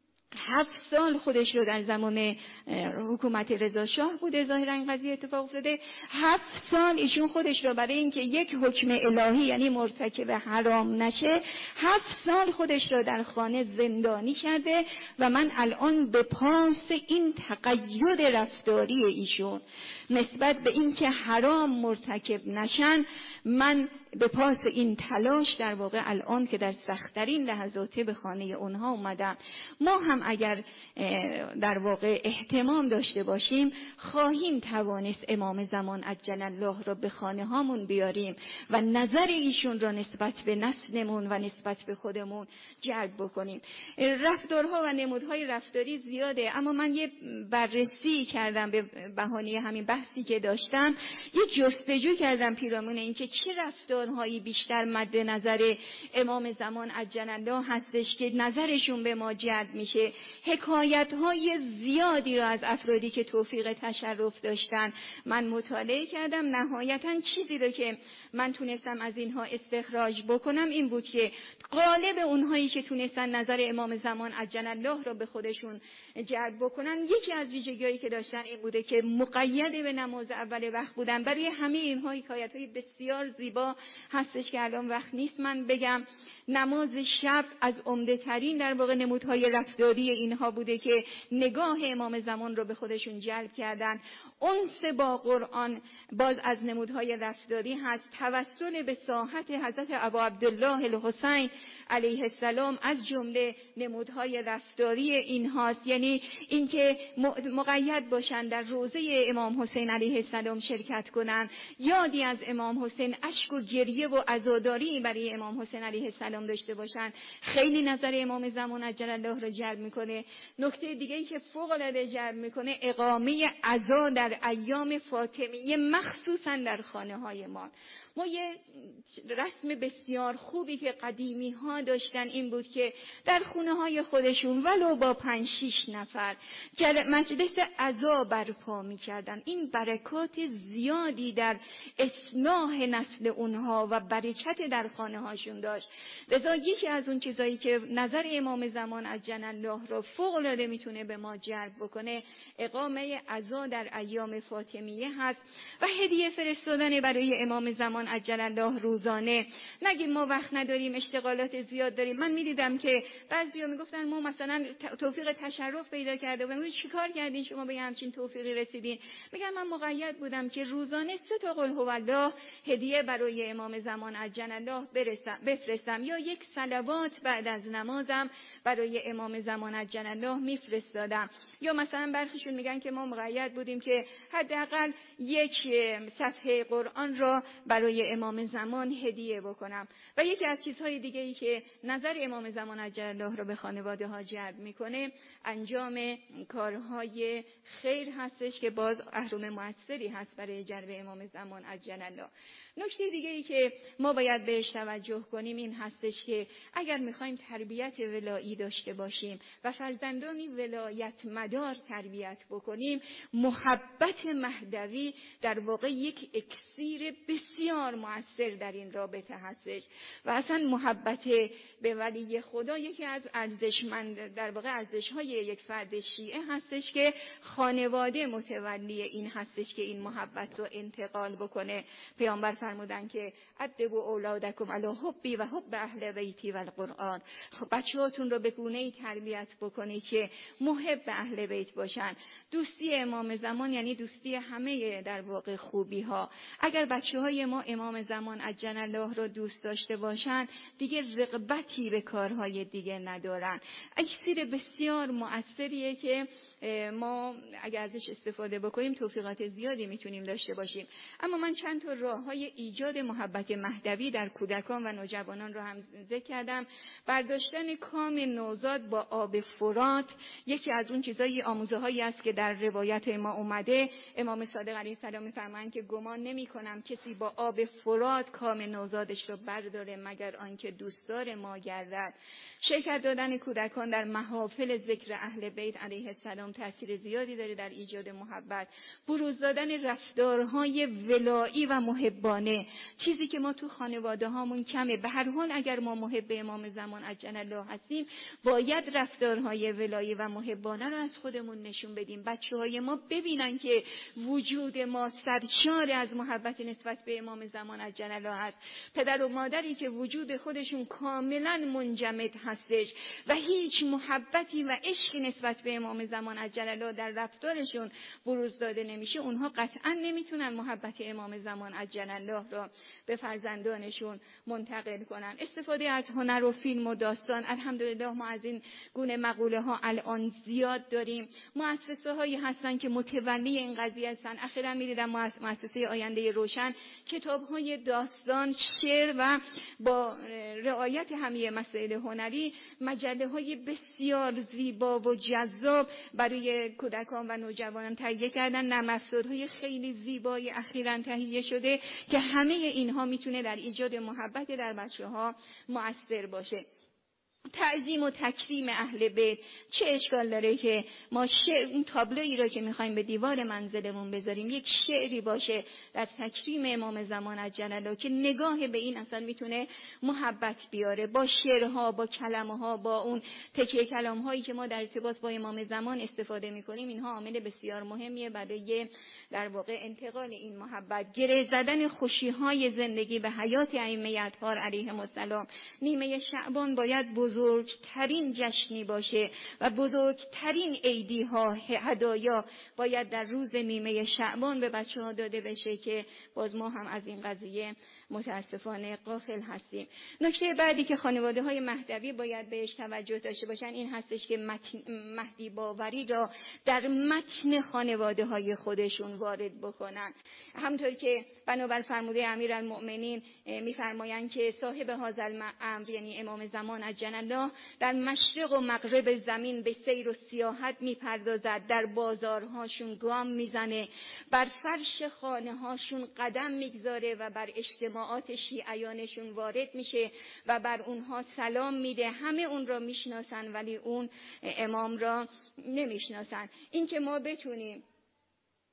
هفت سال خودش رو در زمان حکومت رضا شاه بوده، ظاهرا این قضیه اتفاق افتاده، هفت سال ایشون خودش رو برای اینکه یک حکم الهی یعنی مرتکب حرام نشه، هفت سال خودش رو در خانه زندانی کرده و من الان به پاس این تقید رفتاری ایشون نسبت به اینکه حرام مرتکب نشن، من به پاس این تلاش در واقع الان که در سخت‌ترین لحظات به خانه اونها اومدم. ما هم اگر در واقع اهتمام داشته باشیم خواهیم توانست امام زمان عجل الله را به خانه هامون بیاریم و نظر ایشون را نسبت به نسلمون و نسبت به خودمون جلب بکنیم. رفتارها و نمودهای رفتاری زیاده، اما من یه بررسی کردم به بهانه همین بحثی که داشتم، یه جستجو کردم پیرامون این که چه رفتارهایی بیشتر مد نظر امام زمان عجل الله هستش که نظرشون به ما جلب میشه. حکایت‌های زیادی را از افرادی که توفیق تشرف داشتن من مطالعه کردم. نهایتاً چیزی رو که من تونستم از اینها استخراج بکنم این بود که غالب اونهایی که تونستن نظر امام زمان عجل الله را به خودشون جلب بکنن، یکی از ویژگی‌هایی که داشتن این بوده که مقید به نماز اول وقت بودن. برای همه اینها حکایت‌های بسیار زیبا هستش که الان وقت نیست من بگم. نماز شب از عمده ترین در واقع نمودهای رفتاری اینها بوده که نگاه امام زمان رو به خودشون جلب کردن. انس با قرآن باز از نمودهای رفتاری هست. توسل به ساحت حضرت ابا عبدالله الحسین علیه السلام از جمله نمودهای رفتاری این هاست، یعنی اینکه مقید باشن در روضه امام حسین علیه السلام شرکت کنن، یادی از امام حسین، اشک و گریه و عزاداری برای امام حسین علیه السلام داشته باشن، خیلی نظر امام زمان عجل الله را جلب میکنه. نکته دیگه‌ای که فوق العاده جلب میکنه اقامه عزا در ایام فاطمیه، مخصوصا در خانه های ما. ما یه رسم بسیار خوبی که قدیمی ها داشتن این بود که در خونه های خودشون ولو با پنج شیش نفر مجلس عزا برپا می کردن. این برکات زیادی در اصلاح نسل اونها و برکت در خانه هاشون داشت. لذا یکی از اون چیزایی که نظر امام زمان عجل الله را فوق العاده میتونه به ما جلب بکنه اقامه عزا در ایام فاطمیه هست و هدیه فرستادن برای امام زمان زمان عجل الله روزانه. نگیم ما وقت نداریم، اشتغالات زیاد داریم. من می‌دیدم که بعضیا میگفتن ما مثلا توفیق تشرف پیدا کرده بودیم. چیکار کردین شما به همچین توفیقی رسیدین؟ میگم من مقید بودم که روزانه سه تا قل هو الله هدیه برای امام زمان عجل الله برسم بفرستم، یا یک صلوات بعد از نمازم برای امام زمان عجل الله میفرستادم. یا مثلا برخیشون میگن که ما مقید بودیم که حداقل یک صفحه قرآن را برای امام زمان هدیه بکنم. و یکی از چیزهای دیگه ای که نظر امام زمان عجل الله را به خانواده ها جلب میکنه انجام کارهای خیر هستش که باز اهرم موثری هست برای جلب امام زمان عجل الله. نکته دیگه ای که ما باید بهش توجه کنیم این هستش که اگر میخوایم تربیت ولایی داشته باشیم و فرزندانی ولایت مدار تربیت بکنیم، محبت مهدوی در واقع یک اکسیر بسیار مؤثر در این رابطه هستش. و اصلا محبت به ولی خدا یکی از ارزشمند در واقع ارزش‌های یک فرد شیعه هستش که خانواده متولی این هستش که این محبت رو انتقال بکنه. پیامبر فرمودن که ادبوا اولادکم علی حبی و حب اهل بیتی و القرآن. خب بچه‌هاتون رو به گونه‌ای تربیت بکنید که محب اهل بیت باشن. دوستی امام زمان یعنی دوستی همه در واقع خوبی ها. اگر بچه‌های ما امام زمان عجل الله رو دوست داشته باشن دیگه رغبتی به کارهای دیگه ندارن. اکسیر بسیار مؤثریه که ما اگر ازش استفاده بکنیم توفیقات زیادی میتونیم داشته باشیم. اما من چند تا راه‌های ایجاد محبت مهدوی در کودکان و نوجوانان رو هم ذکر کردم. برداشتن کام نوزاد با آب فرات یکی از اون چیزایی آموزه‌هایی است که در روایت ما اومده. امام صادق علیه السلام می‌فرمایند که گمان نمی‌کنم کسی با آب فرات کام نوزادش رو برداره مگر آنکه دوستدار ما گردد. شرکت دادن کودکان در محافل ذکر اهل بیت علیه السلام تأثیر زیادی داره در ایجاد محبت. بروز دادن رفتارهای ولایی و محبانه، چیزی که ما تو خانواده هامون کمه. به هر حال اگر ما محب امام زمان عجل الله هستیم باید رفتارهای ولایی و محبانه رو از خودمون نشون بدیم. بچه‌های ما ببینن که وجود ما سرشار از محبت نسبت به امام زمان عجل الله هست. پدر و مادری که وجود خودشون کاملا منجمد هستش و هیچ محبتی و عشقی نسبت به امام زمان عجل الله در رفتارشون بروز داده نمیشه، اونها قطعا نمیتونن محبت امام زمان عجل الله را به فرزندانشون منتقل کنن. استفاده از هنر و فیلم و داستان، الحمدلله ما از این گونه مقوله ها الان زیاد داریم. مؤسسه هایی هستن که متولی این قضیه هستن. اخیراً می‌دیدم مؤسسه آینده روشن کتاب های داستان، شعر و با رعایت همه مسائل هنری مجله های بسیار زیبا و جذاب برای کودکان و نوجوانان تهیه کردن. نرم افزارهای خیلی زیبای اخیراً تهیه شده که همه اینها میتونه در ایجاد محبت در بچه‌ها مؤثر باشه. تعظیم و تکریم اهل بیت، چه اشکال داره که ما شعر اون تابلویی را که میخوایم به دیوار منزلمون بذاریم یک شعری باشه در تکریم امام زمان عجل الله که نگاه به این اصلا میتونه محبت بیاره. با شعرها، با کلمه ها، با اون تکیه کلام هایی که ما در ارتباط با امام زمان استفاده میکنیم، اینها عامل بسیار مهمیه برای در واقع انتقال این محبت. گره زدن خوشی های زندگی به حیات ائمه اطهار علیهم السلام. نیمه شعبان باید بزرگترین جشنی باشه و بزرگترین عیدی ها، هدایا باید در روز نیمه شعبان به بچه ها داده بشه که باز ما هم از این قضیه متاسفانه غافل هستیم. نکته بعدی که خانواده های مهدوی باید بهش توجه داشته باشن این هستش که مهدی باوری را در متن خانواده های خودشون وارد بکنن. همونطور که بنابر فرموده امیرالمؤمنین میفرمایند که صاحب هذا الامر یعنی امام زمان عجل الله در مشرق و مغرب زمین به سیر و سیاحت میپردازد، در بازارهاشون گام میزنه، بر فرش خانه هاشون قدم میگذاره و بر اجتماعات شیعیانشون وارد میشه و بر اونها سلام میده. همه اون را میشناسن ولی اون امام را نمیشناسن. این که ما بتونیم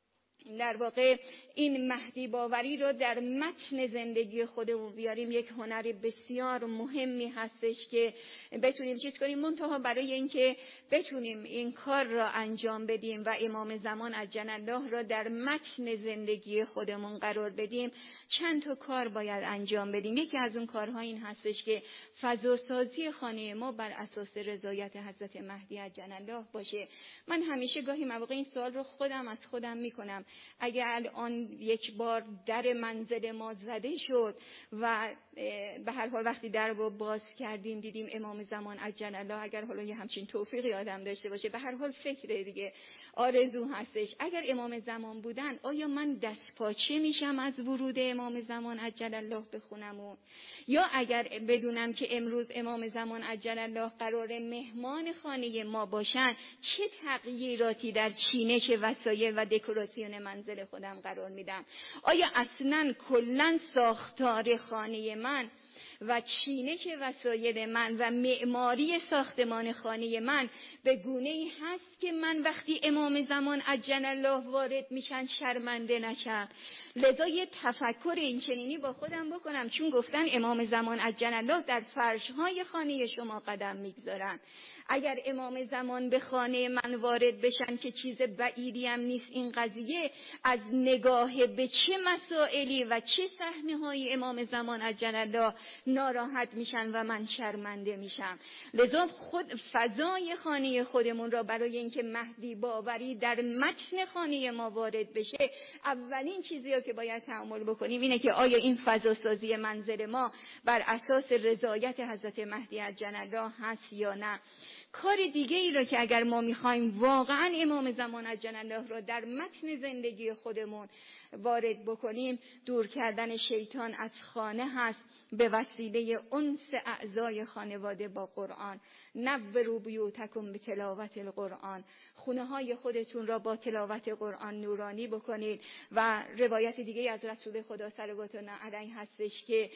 در واقع این مهدی باوری رو در متن زندگی خودمون بیاریم، یک هنر بسیار مهمی هستش که بتونیم چیز کنیم. منتها برای اینکه بتونیم این کار را انجام بدیم و امام زمان عجل الله را در متن زندگی خودمون قرار بدیم، چند تا کار باید انجام بدیم. یکی از اون کارها این هستش که فضاسازی خانه ما بر اساس رضایت حضرت مهدی عجل الله باشه. من همیشه گاهی مواقع این سوال رو خودم از خودم میکنم، اگر الان یک بار در منزل ما زده شد و به هر حال وقتی در رو باز کردیم دیدیم امام زمان عجل الله، اگر حالا یه همچین توفیقی آدم داشته باشه، به هر حال فکر دیگه آرزو هستش، اگر امام زمان بودن آیا من دست پاچه میشم از ورود امام زمان عجل الله به خونمون؟ یا اگر بدونم که امروز امام زمان عجل الله قرار مهمان خانه ما باشن، چه تغییراتی در چینش وسایل و دکوراسیون منزل خودم قرار میدم؟ آیا اصلاً کلاً ساختار خانه من و چینش وسایل من و معماری ساختمان خانه من به گونه‌ای هست که من وقتی امام زمان عجل الله وارد میشن شرمنده نشم؟ لذا یه تفکر این چنینی با خودم بکنم، چون گفتن امام زمان عجل الله در فرش‌های خانه شما قدم میگذارن. اگر امام زمان به خانه من وارد بشن که چیز بعیدی هم نیست این قضیه، از نگاه به چه مسائلی و چه صحنه‌های امام زمان عجل الله ناراحت میشن و من شرمنده میشم. لذا خود فضای خانه خودمون را برای اینکه مهدی باوری در متن خانه ما وارد بشه، اولین چیزی که باید تعامل بکنیم اینه که آیا این فضا سازی منزل ما بر اساس رضایت حضرت مهدی عجل الله هست یا نه. کار دیگه ای رو که اگر ما میخوایم واقعا امام زمان عجل الله رو در متن زندگی خودمون وارد بکنیم، دور کردن شیطان از خانه هست به وسیله انس اعضای خانواده با قرآن. نوروا بیوتکم بتلاوت القرآن، خونه های خودتون را با تلاوت قرآن نورانی بکنید. و روایت دیگه از رسول خدا صلوات الله علیه هستش که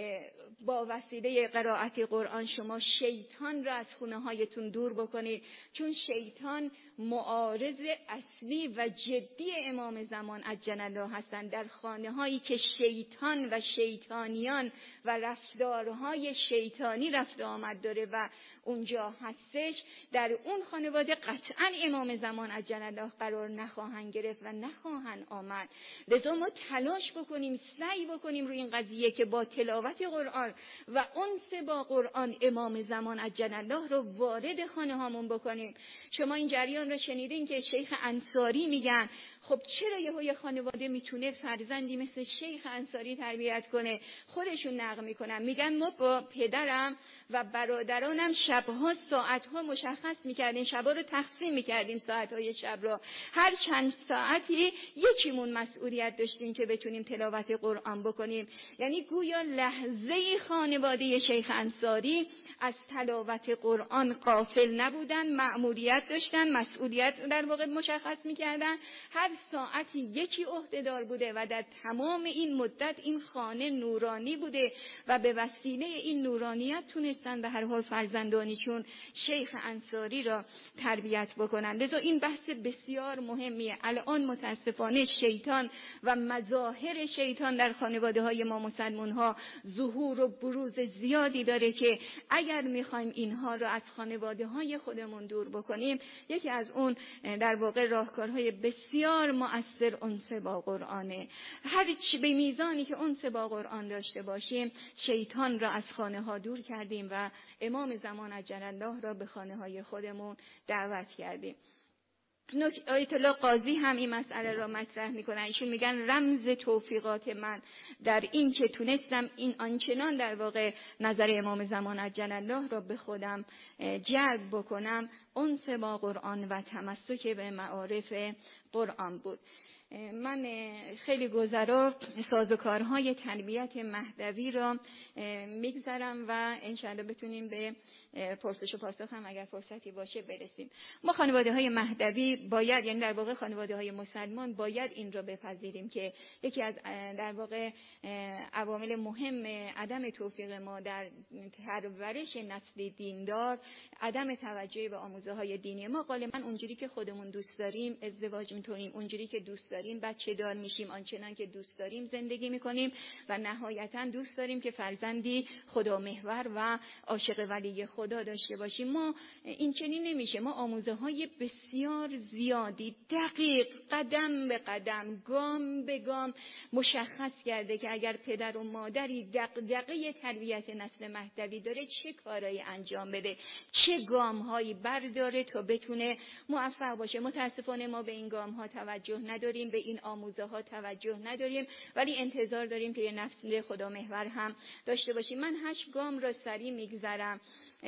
با وسیله قرائت قرآن شما شیطان را از خونه هایتون دور بکنید، چون شیطان معارض اصلی و جدی امام زمان عجل الله هستند. در خانه هایی که شیطان و شیطانیان و رفتارهای شیطانی رفت آمد داره و اونجا هستش، در اون خانواده قطعا امام زمان عجل الله قرار نخواهند گرفت و نخواهند آمد. لذا ما تلاش بکنیم، سعی بکنیم روی این قضیه که با تلاوت قرآن و انس با قرآن امام زمان عجل الله رو وارد خانه هامون بکنیم. شما این جریان رو شنیدین که شیخ انصاری میگن خب چرا یهو یه خانواده میتونه فرزندی مثل شیخ انصاری تربیت کنه؟ خودشون نقل میکنن، میگن ما با پدرم و برادرانم شبها ساعتها مشخص میکردیم، شبها رو تقسیم میکردیم، ساعتهای شب رو هر چند ساعتی یکیمون مسئولیت داشتیم که بتونیم تلاوت قرآن بکنیم. یعنی گویا لحظه خانواده شیخ انصاری از تلاوت قرآن غافل نبودن، مأموریت داشتن، مسئولیت در واقع مشخص میکردن، هر ساعتی یکی عهده‌دار بوده و در تمام این مدت این خانه نورانی بوده و به وسیله این نورانیت تونستن به هر حال فرزندانیشون شیخ انصاری را تربیت بکنن. لذا این بحث بسیار مهمیه. الان متاسفانه شیطان و مظاهر شیطان در خانواده های ما مسلمان ها ظهور و بروز زیادی داره که اگر میخوایم اینها رو از خانواده های خودمون دور بکنیم، یکی از اون در واقع راهکارهای بسیار مؤثر انس با قرآنه. هر چی به میزانی که انس با قرآن داشته باشیم، شیطان را از خانه ها دور کردیم و امام زمان عجل الله را به خانه های خودمون دعوت کردیم. آیت الله قاضی هم این مسئله را مطرح میکنن. ایشون میگن رمز توفیقات من در این که تونستم این آنچنان در واقع نظر امام زمان عجل الله را به خودم جلب بکنم، انس با قرآن و تمسک به معارف قرآن بود. من خیلی گذرا سازوکارهای تربیت مهدوی را میگذرم و انشاءالله بتونیم به پرسش و پاسخ هم اگر فرصتی باشه برسیم. ما خانواده های مهدوی باید، یعنی در واقع خانواده های مسلمان باید این رو بپذیریم که یکی از در واقع عوامل مهم عدم توفیق ما در پرورش نسل دیندار عدم توجه به آموزه های دینی ما. غالبا اونجوری که خودمون دوست داریم ازدواج می‌کنیم، اونجوری که دوست داریم بچه دار میشیم، آنچنان که دوست داریم زندگی می‌کنیم و نهایتاً دوست داریم که فرزندی خدا محور و عاشق ولی خدا داشته باشیم. ما این چنین نمیشه. ما آموزه های بسیار زیادی دقیق قدم به قدم گام به گام مشخص کرده که اگر پدر و مادری دغدغه تربیت نسل مهدوی داره چه کارایی انجام بده، چه گام‌هایی برداره تا بتونه موفق باشه. متاسفانه ما به این گام‌ها توجه نداریم، به این آموزه‌ها توجه نداریم، ولی انتظار داریم که یه نسل خدا محور هم داشته باشیم. من هشت گام را سریع میگذرم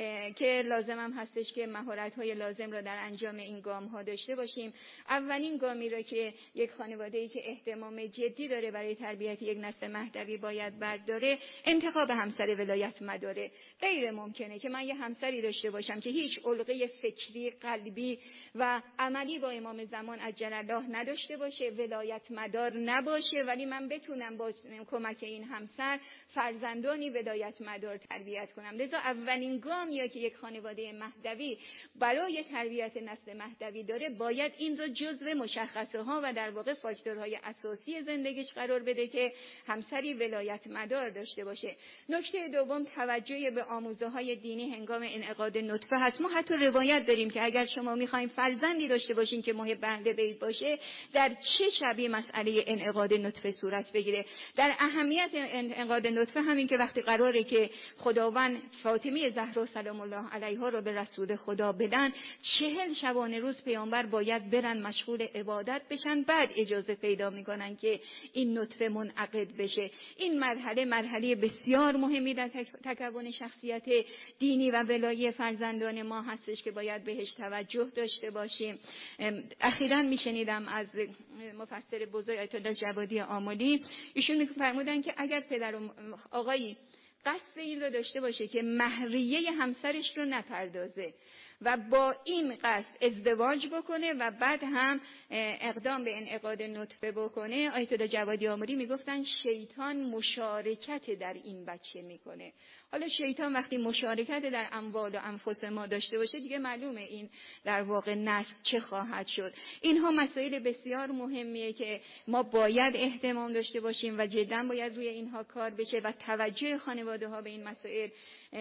که لازم هم هستش که مهارت‌های لازم را در انجام این گام‌ها داشته باشیم. اولین گامی را که یک خانواده‌ای که احتمام جدی داره برای تربیت یک نسل مهدوی باید برداره، انتخاب همسر ولایت مداره. غیر ممکنه که من یه همسری داشته باشم که هیچ علقه فکری، قلبی و عملی با امام زمان عجل الله نداشته باشه، ولایت مدار نباشه، ولی من بتونم با کمک این همسر فرزندانی ولایت مدار تربیت کنم. لذا اولین گام یا که یک خانواده مهدوی برای تربیت نسل مهدوی داره باید این رو جزو مشخصه ها و در واقع فاکتورهای اساسی زندگیش قرار بده که همسری ولایت مدار داشته باشه. نکته دوم توجه به آموزه های دینی هنگام انعقاد نطفه هست. ما حتی روایت داریم که اگر شما میخواین فرزندی داشته باشین که محب اهل بیت باشه، در چه شبی مسئله انعقاد نطفه صورت بگیره. در اهمیت انعقاد نطفه همین که وقتی قراره که خداوند فاطمه زهرا سلام الله علیها رو به رسول خدا بدن، چهل شبانه روز پیامبر باید برن مشغول عبادت بشن، بعد اجازه پیدا میکنن که این نطفه منعقد بشه. این مرحله مرحله بسیار مهمی در تکون شخصیت دینی و ولایی فرزندان ما هستش که باید بهش توجه داشته باشیم. اخیراً میشنیدم از مفسر بزرگ آیت الله جوادی آملی، ایشون میفرمودن که اگر پدر و آقایی قصد این رو داشته باشه که مهریه همسرش رو نپردازه و با این قصد ازدواج بکنه و بعد هم اقدام به انعقاد نطفه بکنه، آیت الله جوادی آملی میگفتن شیطان مشارکت در این بچه میکنه. حالا شیطان وقتی مشارکت در اموال و انفس ما داشته باشه دیگه معلومه این در واقع نسل چه خواهد شد. اینها مسائل بسیار مهمیه که ما باید اهتمام داشته باشیم و جدا باید روی اینها کار بشه و توجه خانواده ها به این مسائل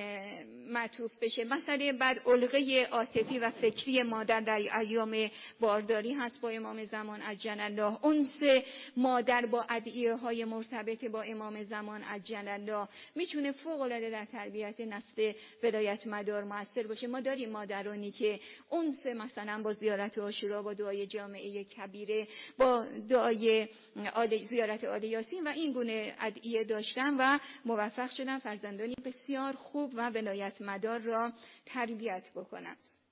معطوف بشه. مسئله بعد علقه عاطفی و فکری مادر در ایام بارداری هست با امام زمان عجل الله. انس مادر با ادعیه های مرتبط با امام زمان عجل الله میتونه فوق العاده در تربیت نسل ولایت مدار موثر باشه. ما داریم مادرانی که انس مثلا با زیارت عاشورا، با دعای جامعه کبیره، با دعای زیارت آل یاسین و این گونه ادعیه داشتن و موفق شدن فرزندانی بسیار خوب و ولایت مدار را تربیت بکنن.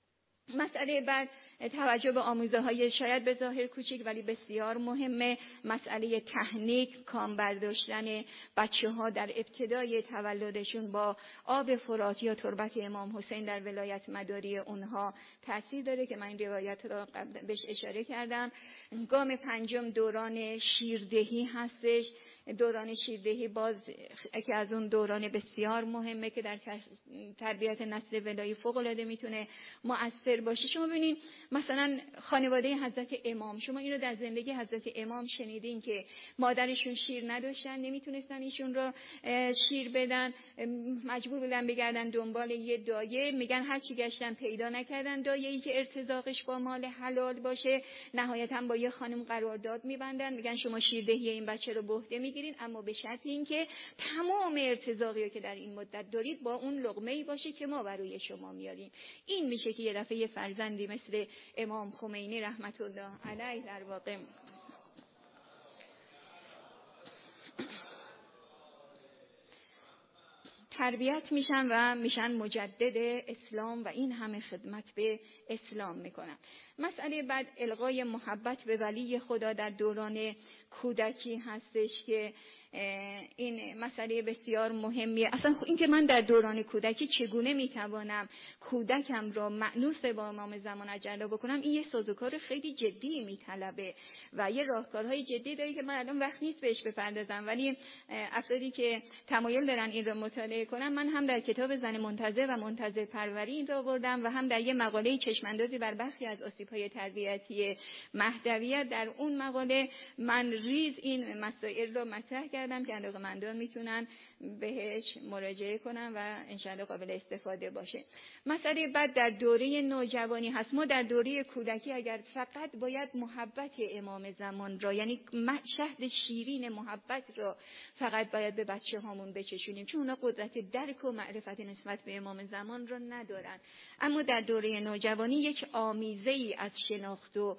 مسئله بعد توجه به آموزه های شاید به ظاهر کوچیک ولی بسیار مهمه، مسئله تحنیک، کام برداشتن بچه ها در ابتدای تولدشون با آب فرات یا تربت امام حسین در ولایت مداری اونها تاثیر داره که من این روایت را بهش اشاره کردم. گام پنجم دوران شیردهی هستش. دوران شیردهی باز که از اون دوران بسیار مهمه که در تربیت نسل ولایی فوق العاده میتونه مؤثر باشه. شما ببینید مثلا خانواده حضرت امام، شما اینو در زندگی حضرت امام شنیدین که مادرشون شیر نداشتن، نمیتونستن ایشون رو شیر بدن، مجبور بودن بگردن دنبال یه دایه، میگن هر چی گشتن پیدا نکردن دایه‌ای که ارتزاقش با مال حلال باشه، نهایتا با یه خانم قرارداد میبندن، میگن شما شیردهی این بچه رو به عهده میگیرین، اما به شرط اینکه تمام ارتزاقی که در این مدت دارید با اون لقمه‌ای باشه که ما برای شما میاریم. این میشه که یه دفعه یه فرزندی مثل امام خمینی رحمت الله علیه در واقع تربیت میشن و میشن مجدد اسلام و این همه خدمت به اسلام میکنن. مسئله بعد القای محبت به ولی خدا در دوران کودکی هستش که این مسئله بسیار مهمیه. اصلا این که من در دوران کودکی چگونه میتوانم کودکم را مأنوس با امام زمان عجل بکنم، این یه سازوکار خیلی جدی میطلبه و یه راهکارهای جدی داره که من الان وقت نیست بهش بپردازم، ولی افرادی که تمایل دارن این را مطالعه کنن، من هم در کتاب زن منتظر و منتظر پروری این را آوردم و هم در یه مقاله چشماندازی بر برخی از آسیب‌های تربیتی مهدویت، در اون مقاله من ریز این مسائل رو مطرح کردم که علاقه‌مندان میتونن بهش مراجعه کنن و انشاءالله قابل استفاده باشه. مسئله بعد در دوره نوجوانی هست. ما در دوره کودکی اگر فقط باید محبت امام زمان را، یعنی شهد شیرین محبت را فقط باید به بچه هامون بچشونیم، چون اونا قدرت درک و معرفت نسبت به امام زمان را ندارن. اما در دوره نوجوانی یک آمیزه ای از شناخت و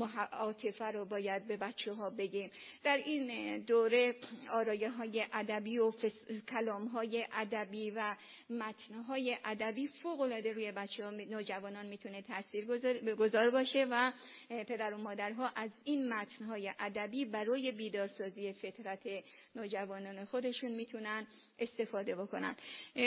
عاطفه رو باید به بچه ها بگیم. در این دوره آرایه های ادبی و کلام های ادبی و متن های ادبی فوق العاده روی بچه ها نوجوانان میتونه تاثیرگذار باشه و پدر و مادرها از این متن های ادبی برای بیدارسازی فطرت نوجوانان خودشون میتونن استفاده بکنن.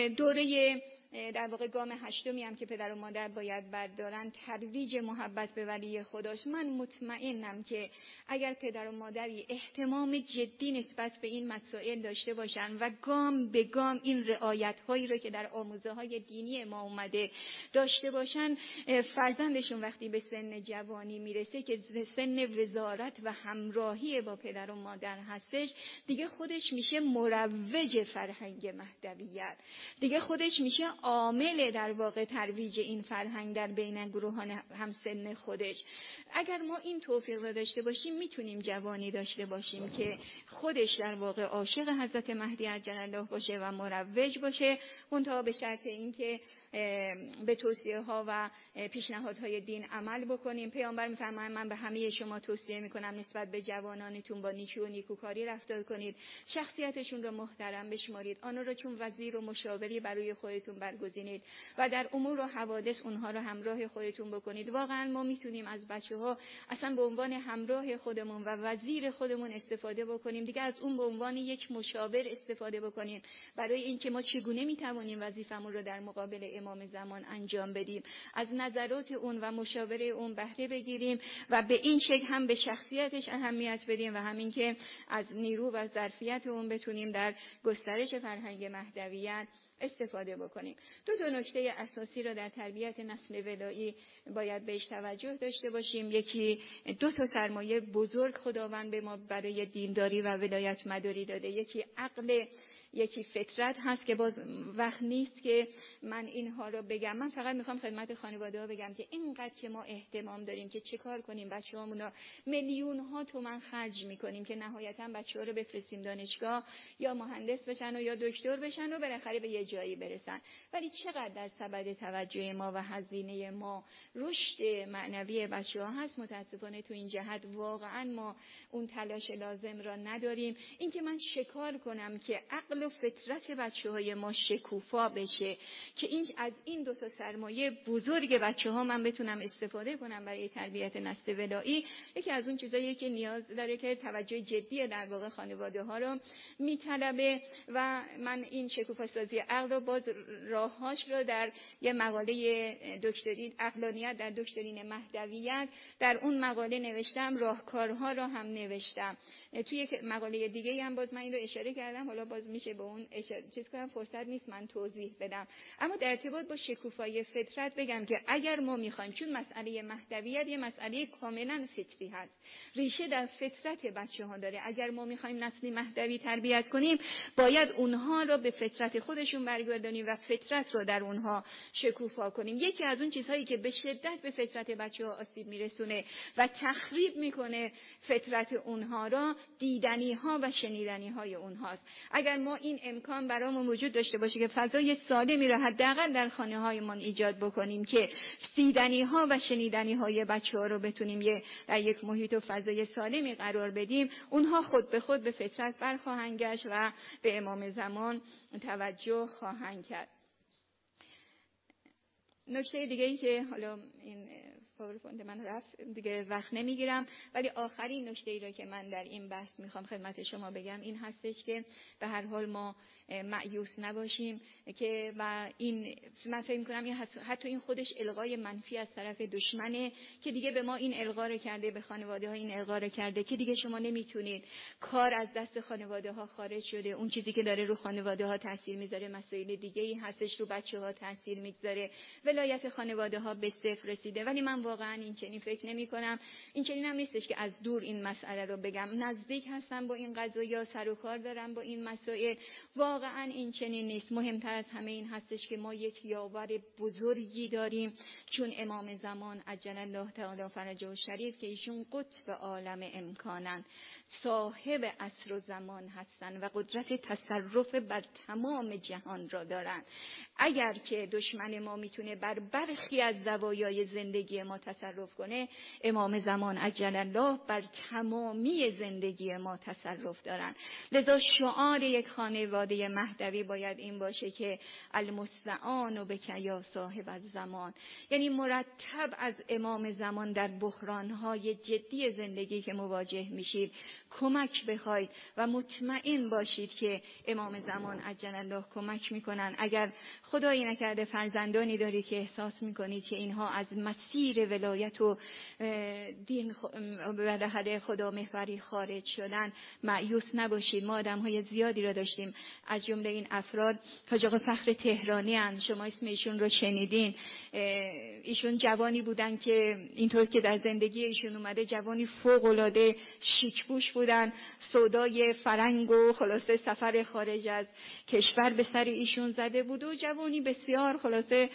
دوره در واقع گام هشتمی هم که پدر و مادر باید بردارن ترویج محبت به ولی خداش. من مطمئنم که اگر پدر و مادری اهتمام جدی نسبت به این مسائل داشته باشن و گام به گام این رعایت هایی رو که در آموزه های دینی ما اومده داشته باشن، فرزندشون وقتی به سن جوانی میرسه که سن وزارت و همراهی با پدر و مادر هستش، دیگه خودش میشه مروج فرهنگ مهدویت، دیگه خودش میشه عامل در واقع ترویج این فرهنگ در بین گروهان همسن خودش. اگر ما این توفیق رو داشته باشیم میتونیم جوانی داشته باشیم که خودش در واقع عاشق حضرت مهدی عجل الله باشه و مروج باشه، منتها به شرط اینکه به توصیه ها و پیشنهادهای دین عمل بکنیم. پیامبر میفرمایند من به همه شما توصیه میکنم نسبت به جوانانتون با نیکی و نیکوکاری رفتار کنید، شخصیتشون رو محترم بشمارید، آنها رو چون وزیر و مشاوری برای خودتون برگزینید و در امور و حوادث اونها رو همراه خودتون بکنید. واقعا ما میتونیم از بچه‌ها اصلا به عنوان همراه خودمون و وزیر خودمون استفاده بکنیم، دیگه از اون به عنوان یک مشاور استفاده بکنیم برای اینکه ما چگونه میتوانیم وظیفمون رو در مقابل امام زمان انجام بدیم، از نظرات اون و مشاوره اون بهره بگیریم و به این شکل هم به شخصیتش اهمیت بدیم و همین که از نیرو و ظرفیت اون بتونیم در گسترش فرهنگ مهدویت استفاده بکنیم. دو تا نکته اساسی رو در تربیت نسل ولایی باید بهش توجه داشته باشیم. یکی دو تا سرمایه بزرگ خداوند به ما برای دینداری و ولایت مداری داده، یکی عقل، یکی فطرت هست که باز وقت نیست که من اینها رو بگم. من فقط میخوام خدمت خانواده ها بگم که اینقدر که ما اهتمام داریم که چه کار کنیم بچه هامون رو میلیون ها تومن خرج میکنیم که نهایتا بچه ها رو بفرستیم دانشگاه یا مهندس بشن و یا دکتر بشن و بالاخره به یه جایی برسن، ولی چقدر در سبد توجه ما و هزینه ما رشد معنوی بچه ها هست. متاسفانه تو این جهت واقعا ما اون تلاش لازم را نداریم. اینکه من شکار کنم که عقل و فطرت بچه های ما شکوفا بشه، که این از این دو تا سرمایه بزرگ بچه ها من بتونم استفاده کنم برای تربیت نسل ولایی، یکی از اون چیزاییه که نیاز داره که توجه جدی در واقع خانواده ها رو میطلبه. و من این شکوفا سازی عقل رو باز راههاش رو در یه مقاله دکتری عقلانیت در دکترین مهدویت در اون مقاله نوشتم، راهکارها رو هم نوشتم. توی یک مقاله دیگه هم باز من این رو اشاره کردم، حالا باز میشه به اون اشاره چیز کنم، فرصت نیست من توضیح بدم. اما در ارتباط با شکوفایی فطرت بگم که اگر ما میخوایم، چون مسئله مهدویت یه مسئله کاملا فطری هست، ریشه در فطرت بچه ها داره، اگر ما میخوایم نسلی مهدوی تربیت کنیم باید اونها رو به فطرت خودشون برگردانیم و فطرت رو در اونها شکوفا کنیم. یکی از اون چیزهایی که به شدت به فطرت بچه ها آسیب میرسونه و تخریب میکنه فطرت اونها را دیدنی ها و شنیدنی های اونهاست. اگر ما این امکان برامون وجود داشته باشه که فضای سالمی را حداقل در خانه هایمان ایجاد بکنیم که دیدنی ها و شنیدنی های بچه ها رو بتونیم یه در یک محیط و فضای سالمی قرار بدیم، اونها خود به خود به فطرت برخواهند گشت و به امام زمان توجه خواهند کرد. نکته دیگه ای که حالا این پاورپوینت من رفت دیگه، وقت نمیگیرم. ولی آخرین نکته ای را که من در این بحث میخوام خدمت شما بگم این هستش که به هر حال ما مایوس نباشیم که و این من فکر می‌کنم این حتی این خودش القای منفی از طرف دشمنه که دیگه به ما این القا رو کرده، به خانواده‌ها این القا رو کرده که دیگه شما نمیتونید، کار از دست خانواده‌ها خارج شده، اون چیزی که داره رو خانواده‌ها تاثیر میذاره مسائل دیگه‌ای هستش رو بچه‌ها تاثیر میذاره، ولایت خانواده‌ها به صفر رسیده. ولی من واقعا این چنین فکر نمی‌کنم، این چنین هم نیستش که از دور این مسئله رو بگم، نزدیک هستم با این قضایا، سر و کار دارم با این مسائل. واقعا این چنین نیست. مهمتر از همه این هستش که ما یک یاور بزرگی داریم چون امام زمان عجل الله تعالی فرجه الشریف که ایشون قطب عالم امکانن، صاحب عصر و زمان هستن و قدرت تصرف بر تمام جهان را دارن. اگر که دشمن ما میتونه بر برخی از زوایای زندگی ما تصرف کنه، امام زمان عجل الله بر تمامی زندگی ما تصرف دارن. لذا شعار یک خانواده مهدوی باید این باشه که المستعان و بک یا صاحب الزمان، یعنی مرتب از امام زمان در بحران‌های جدی زندگی که مواجه میشید کمک بخواید و مطمئن باشید که امام زمان عجل الله کمک میکنن. اگر خدایی نکرده فرزندانی دارید که احساس میکنید که اینها از مسیر ولایت و دین بالاخره خدا محوری خارج شدن، مایوس نباشید. ما آدم‌های زیادی را داشتیم، از جمله این افراد حاج آقا فخر تهرانی ان، شما اسم ایشون رو شنیدین. ایشون جوانی بودن که اینطور که در زندگی ایشون اومده جوانی فوق‌العاده شیک‌پوش بودن، سودای فرنگ و خلاصه سفر خارج از کشور به سر ایشون زده بود و جوانی بسیار خلاصه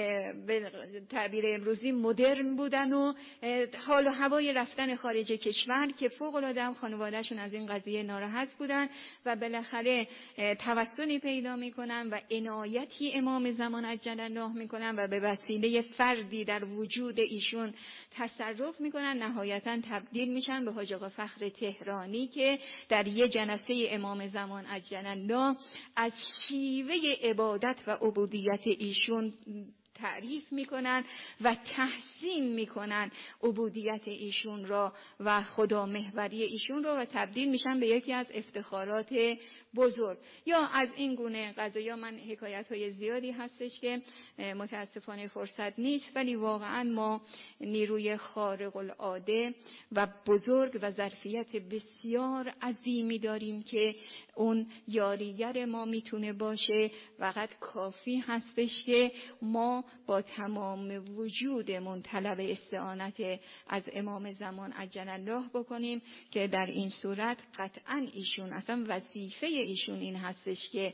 به تعبیر امروزی مدرن بودن و حال و هوای رفتن خارج کشور که فوق‌العاده هم خانواده‌شون از این قضیه ناراحت بودن و بالاخره توسلی پیدا میکنن و عنایتی امام زمان عجل الله میکنن و به وسیله فردی در وجود ایشون تصرف میکنن، نهایتا تبدیل میشن به حاج آقا فخر تهرانی که در یه جلسه امام زمان عجل الله از شیوه عبادت و عبودیت ایشون تعریف میکنن و تحسین میکنن عبودیت ایشون را و خدا محوری ایشون را و تبدیل میشن به یکی از افتخارات بزرگ. یا از این گونه قضایا من حکایت های زیادی هستش که متاسفانه فرصت نیست، ولی واقعا ما نیروی خارق العاده و بزرگ و ظرفیت بسیار عظیمی داریم که اون یاریگر ما میتونه باشه. فقط کافی هستش که ما با تمام وجودمون طلب استعانت از امام زمان عجل الله بکنیم که در این صورت قطعا ایشون اصلا وظیفه ایشون این هستش که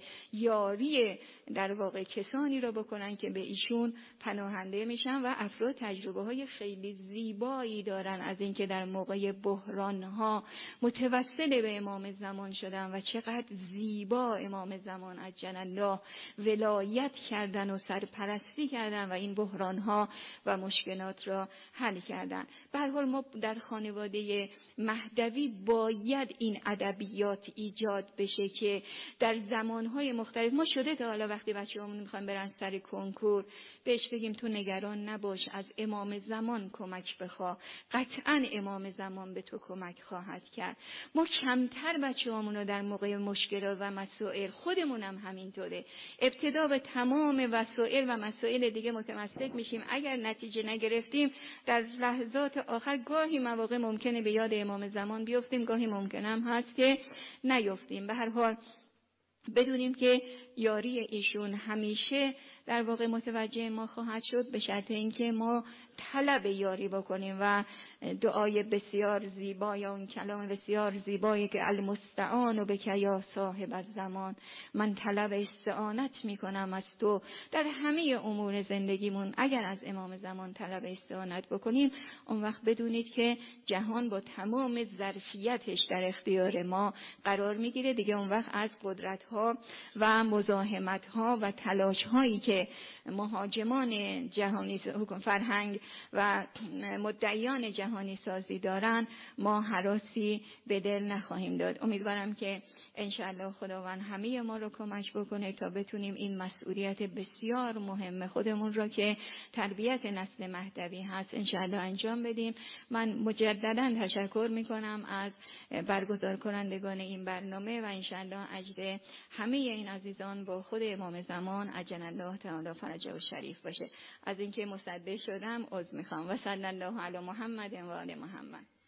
یاری در واقع کسانی را بکنن که به ایشون پناهنده میشن و افراد تجربه های خیلی زیبایی دارن از اینکه در موقع بحران ها متوسل به امام زمان شدن و چقدر زیبا امام زمان عجل الله ولایت کردن و سرپرستی کردن و این بحران ها و مشکلات را حل کردن. به هر حال ما در خانواده مهدوی باید این ادبیات ایجاد بشه که در زمانهای مختلف ما شده تا حالا وقتی بچه‌هامون میخوان برن سر کنکور بهش بگیم تو نگران نباش، از امام زمان کمک بخوا، قطعا امام زمان به تو کمک خواهد کرد. ما کمتر بچه‌هامون رو در موقع مشکلات و مسائل، خودمونم همینطوره، ابتدا به تمام وسایل و مسائل دیگه متمسک میشیم. اگر نتیجه نگرفتیم در لحظات آخر گاهی مواقع ممکنه به یاد امام زمان بیفتیم، گاهی ممکنه هم هست که نیفتیم. به هر حال بدونیم که یاری ایشون همیشه در واقع متوجه ما خواهد شد، به شرط اینکه ما طلب یاری بکنیم و دعای بسیار زیبا یا اون کلام بسیار زیبایی که المستعان و بک یا صاحب الزمان، من طلب استعانت میکنم از تو در همه امور زندگیمون. اگر از امام زمان طلب استعانت بکنیم اون وقت بدونید که جهان با تمام ظرفیتش در اختیار ما قرار میگیره. دیگه اون وقت از قدرت‌ها و مزاحمت ها و تلاش هایی که مهاجمان جهانی فرهنگ و مدعیان جهانی سازی دارن ما هراسی به دل نخواهیم داد. امیدوارم که انشاءالله خداوند همه ما رو کمک بکنه تا بتونیم این مسئولیت بسیار مهم خودمون رو که تربیت نسل مهدوی هست انشاءالله انجام بدیم. من مجددا تشکر میکنم از برگزار کنندگان این برنامه و انشاءالله اجر همه این عزیزان با خود امام زمان عجل الله تعالی فرجه و شریف باشه. از اینکه مصدق شدم عذر میخوام. و صلی الله علی محمد و آل محمد.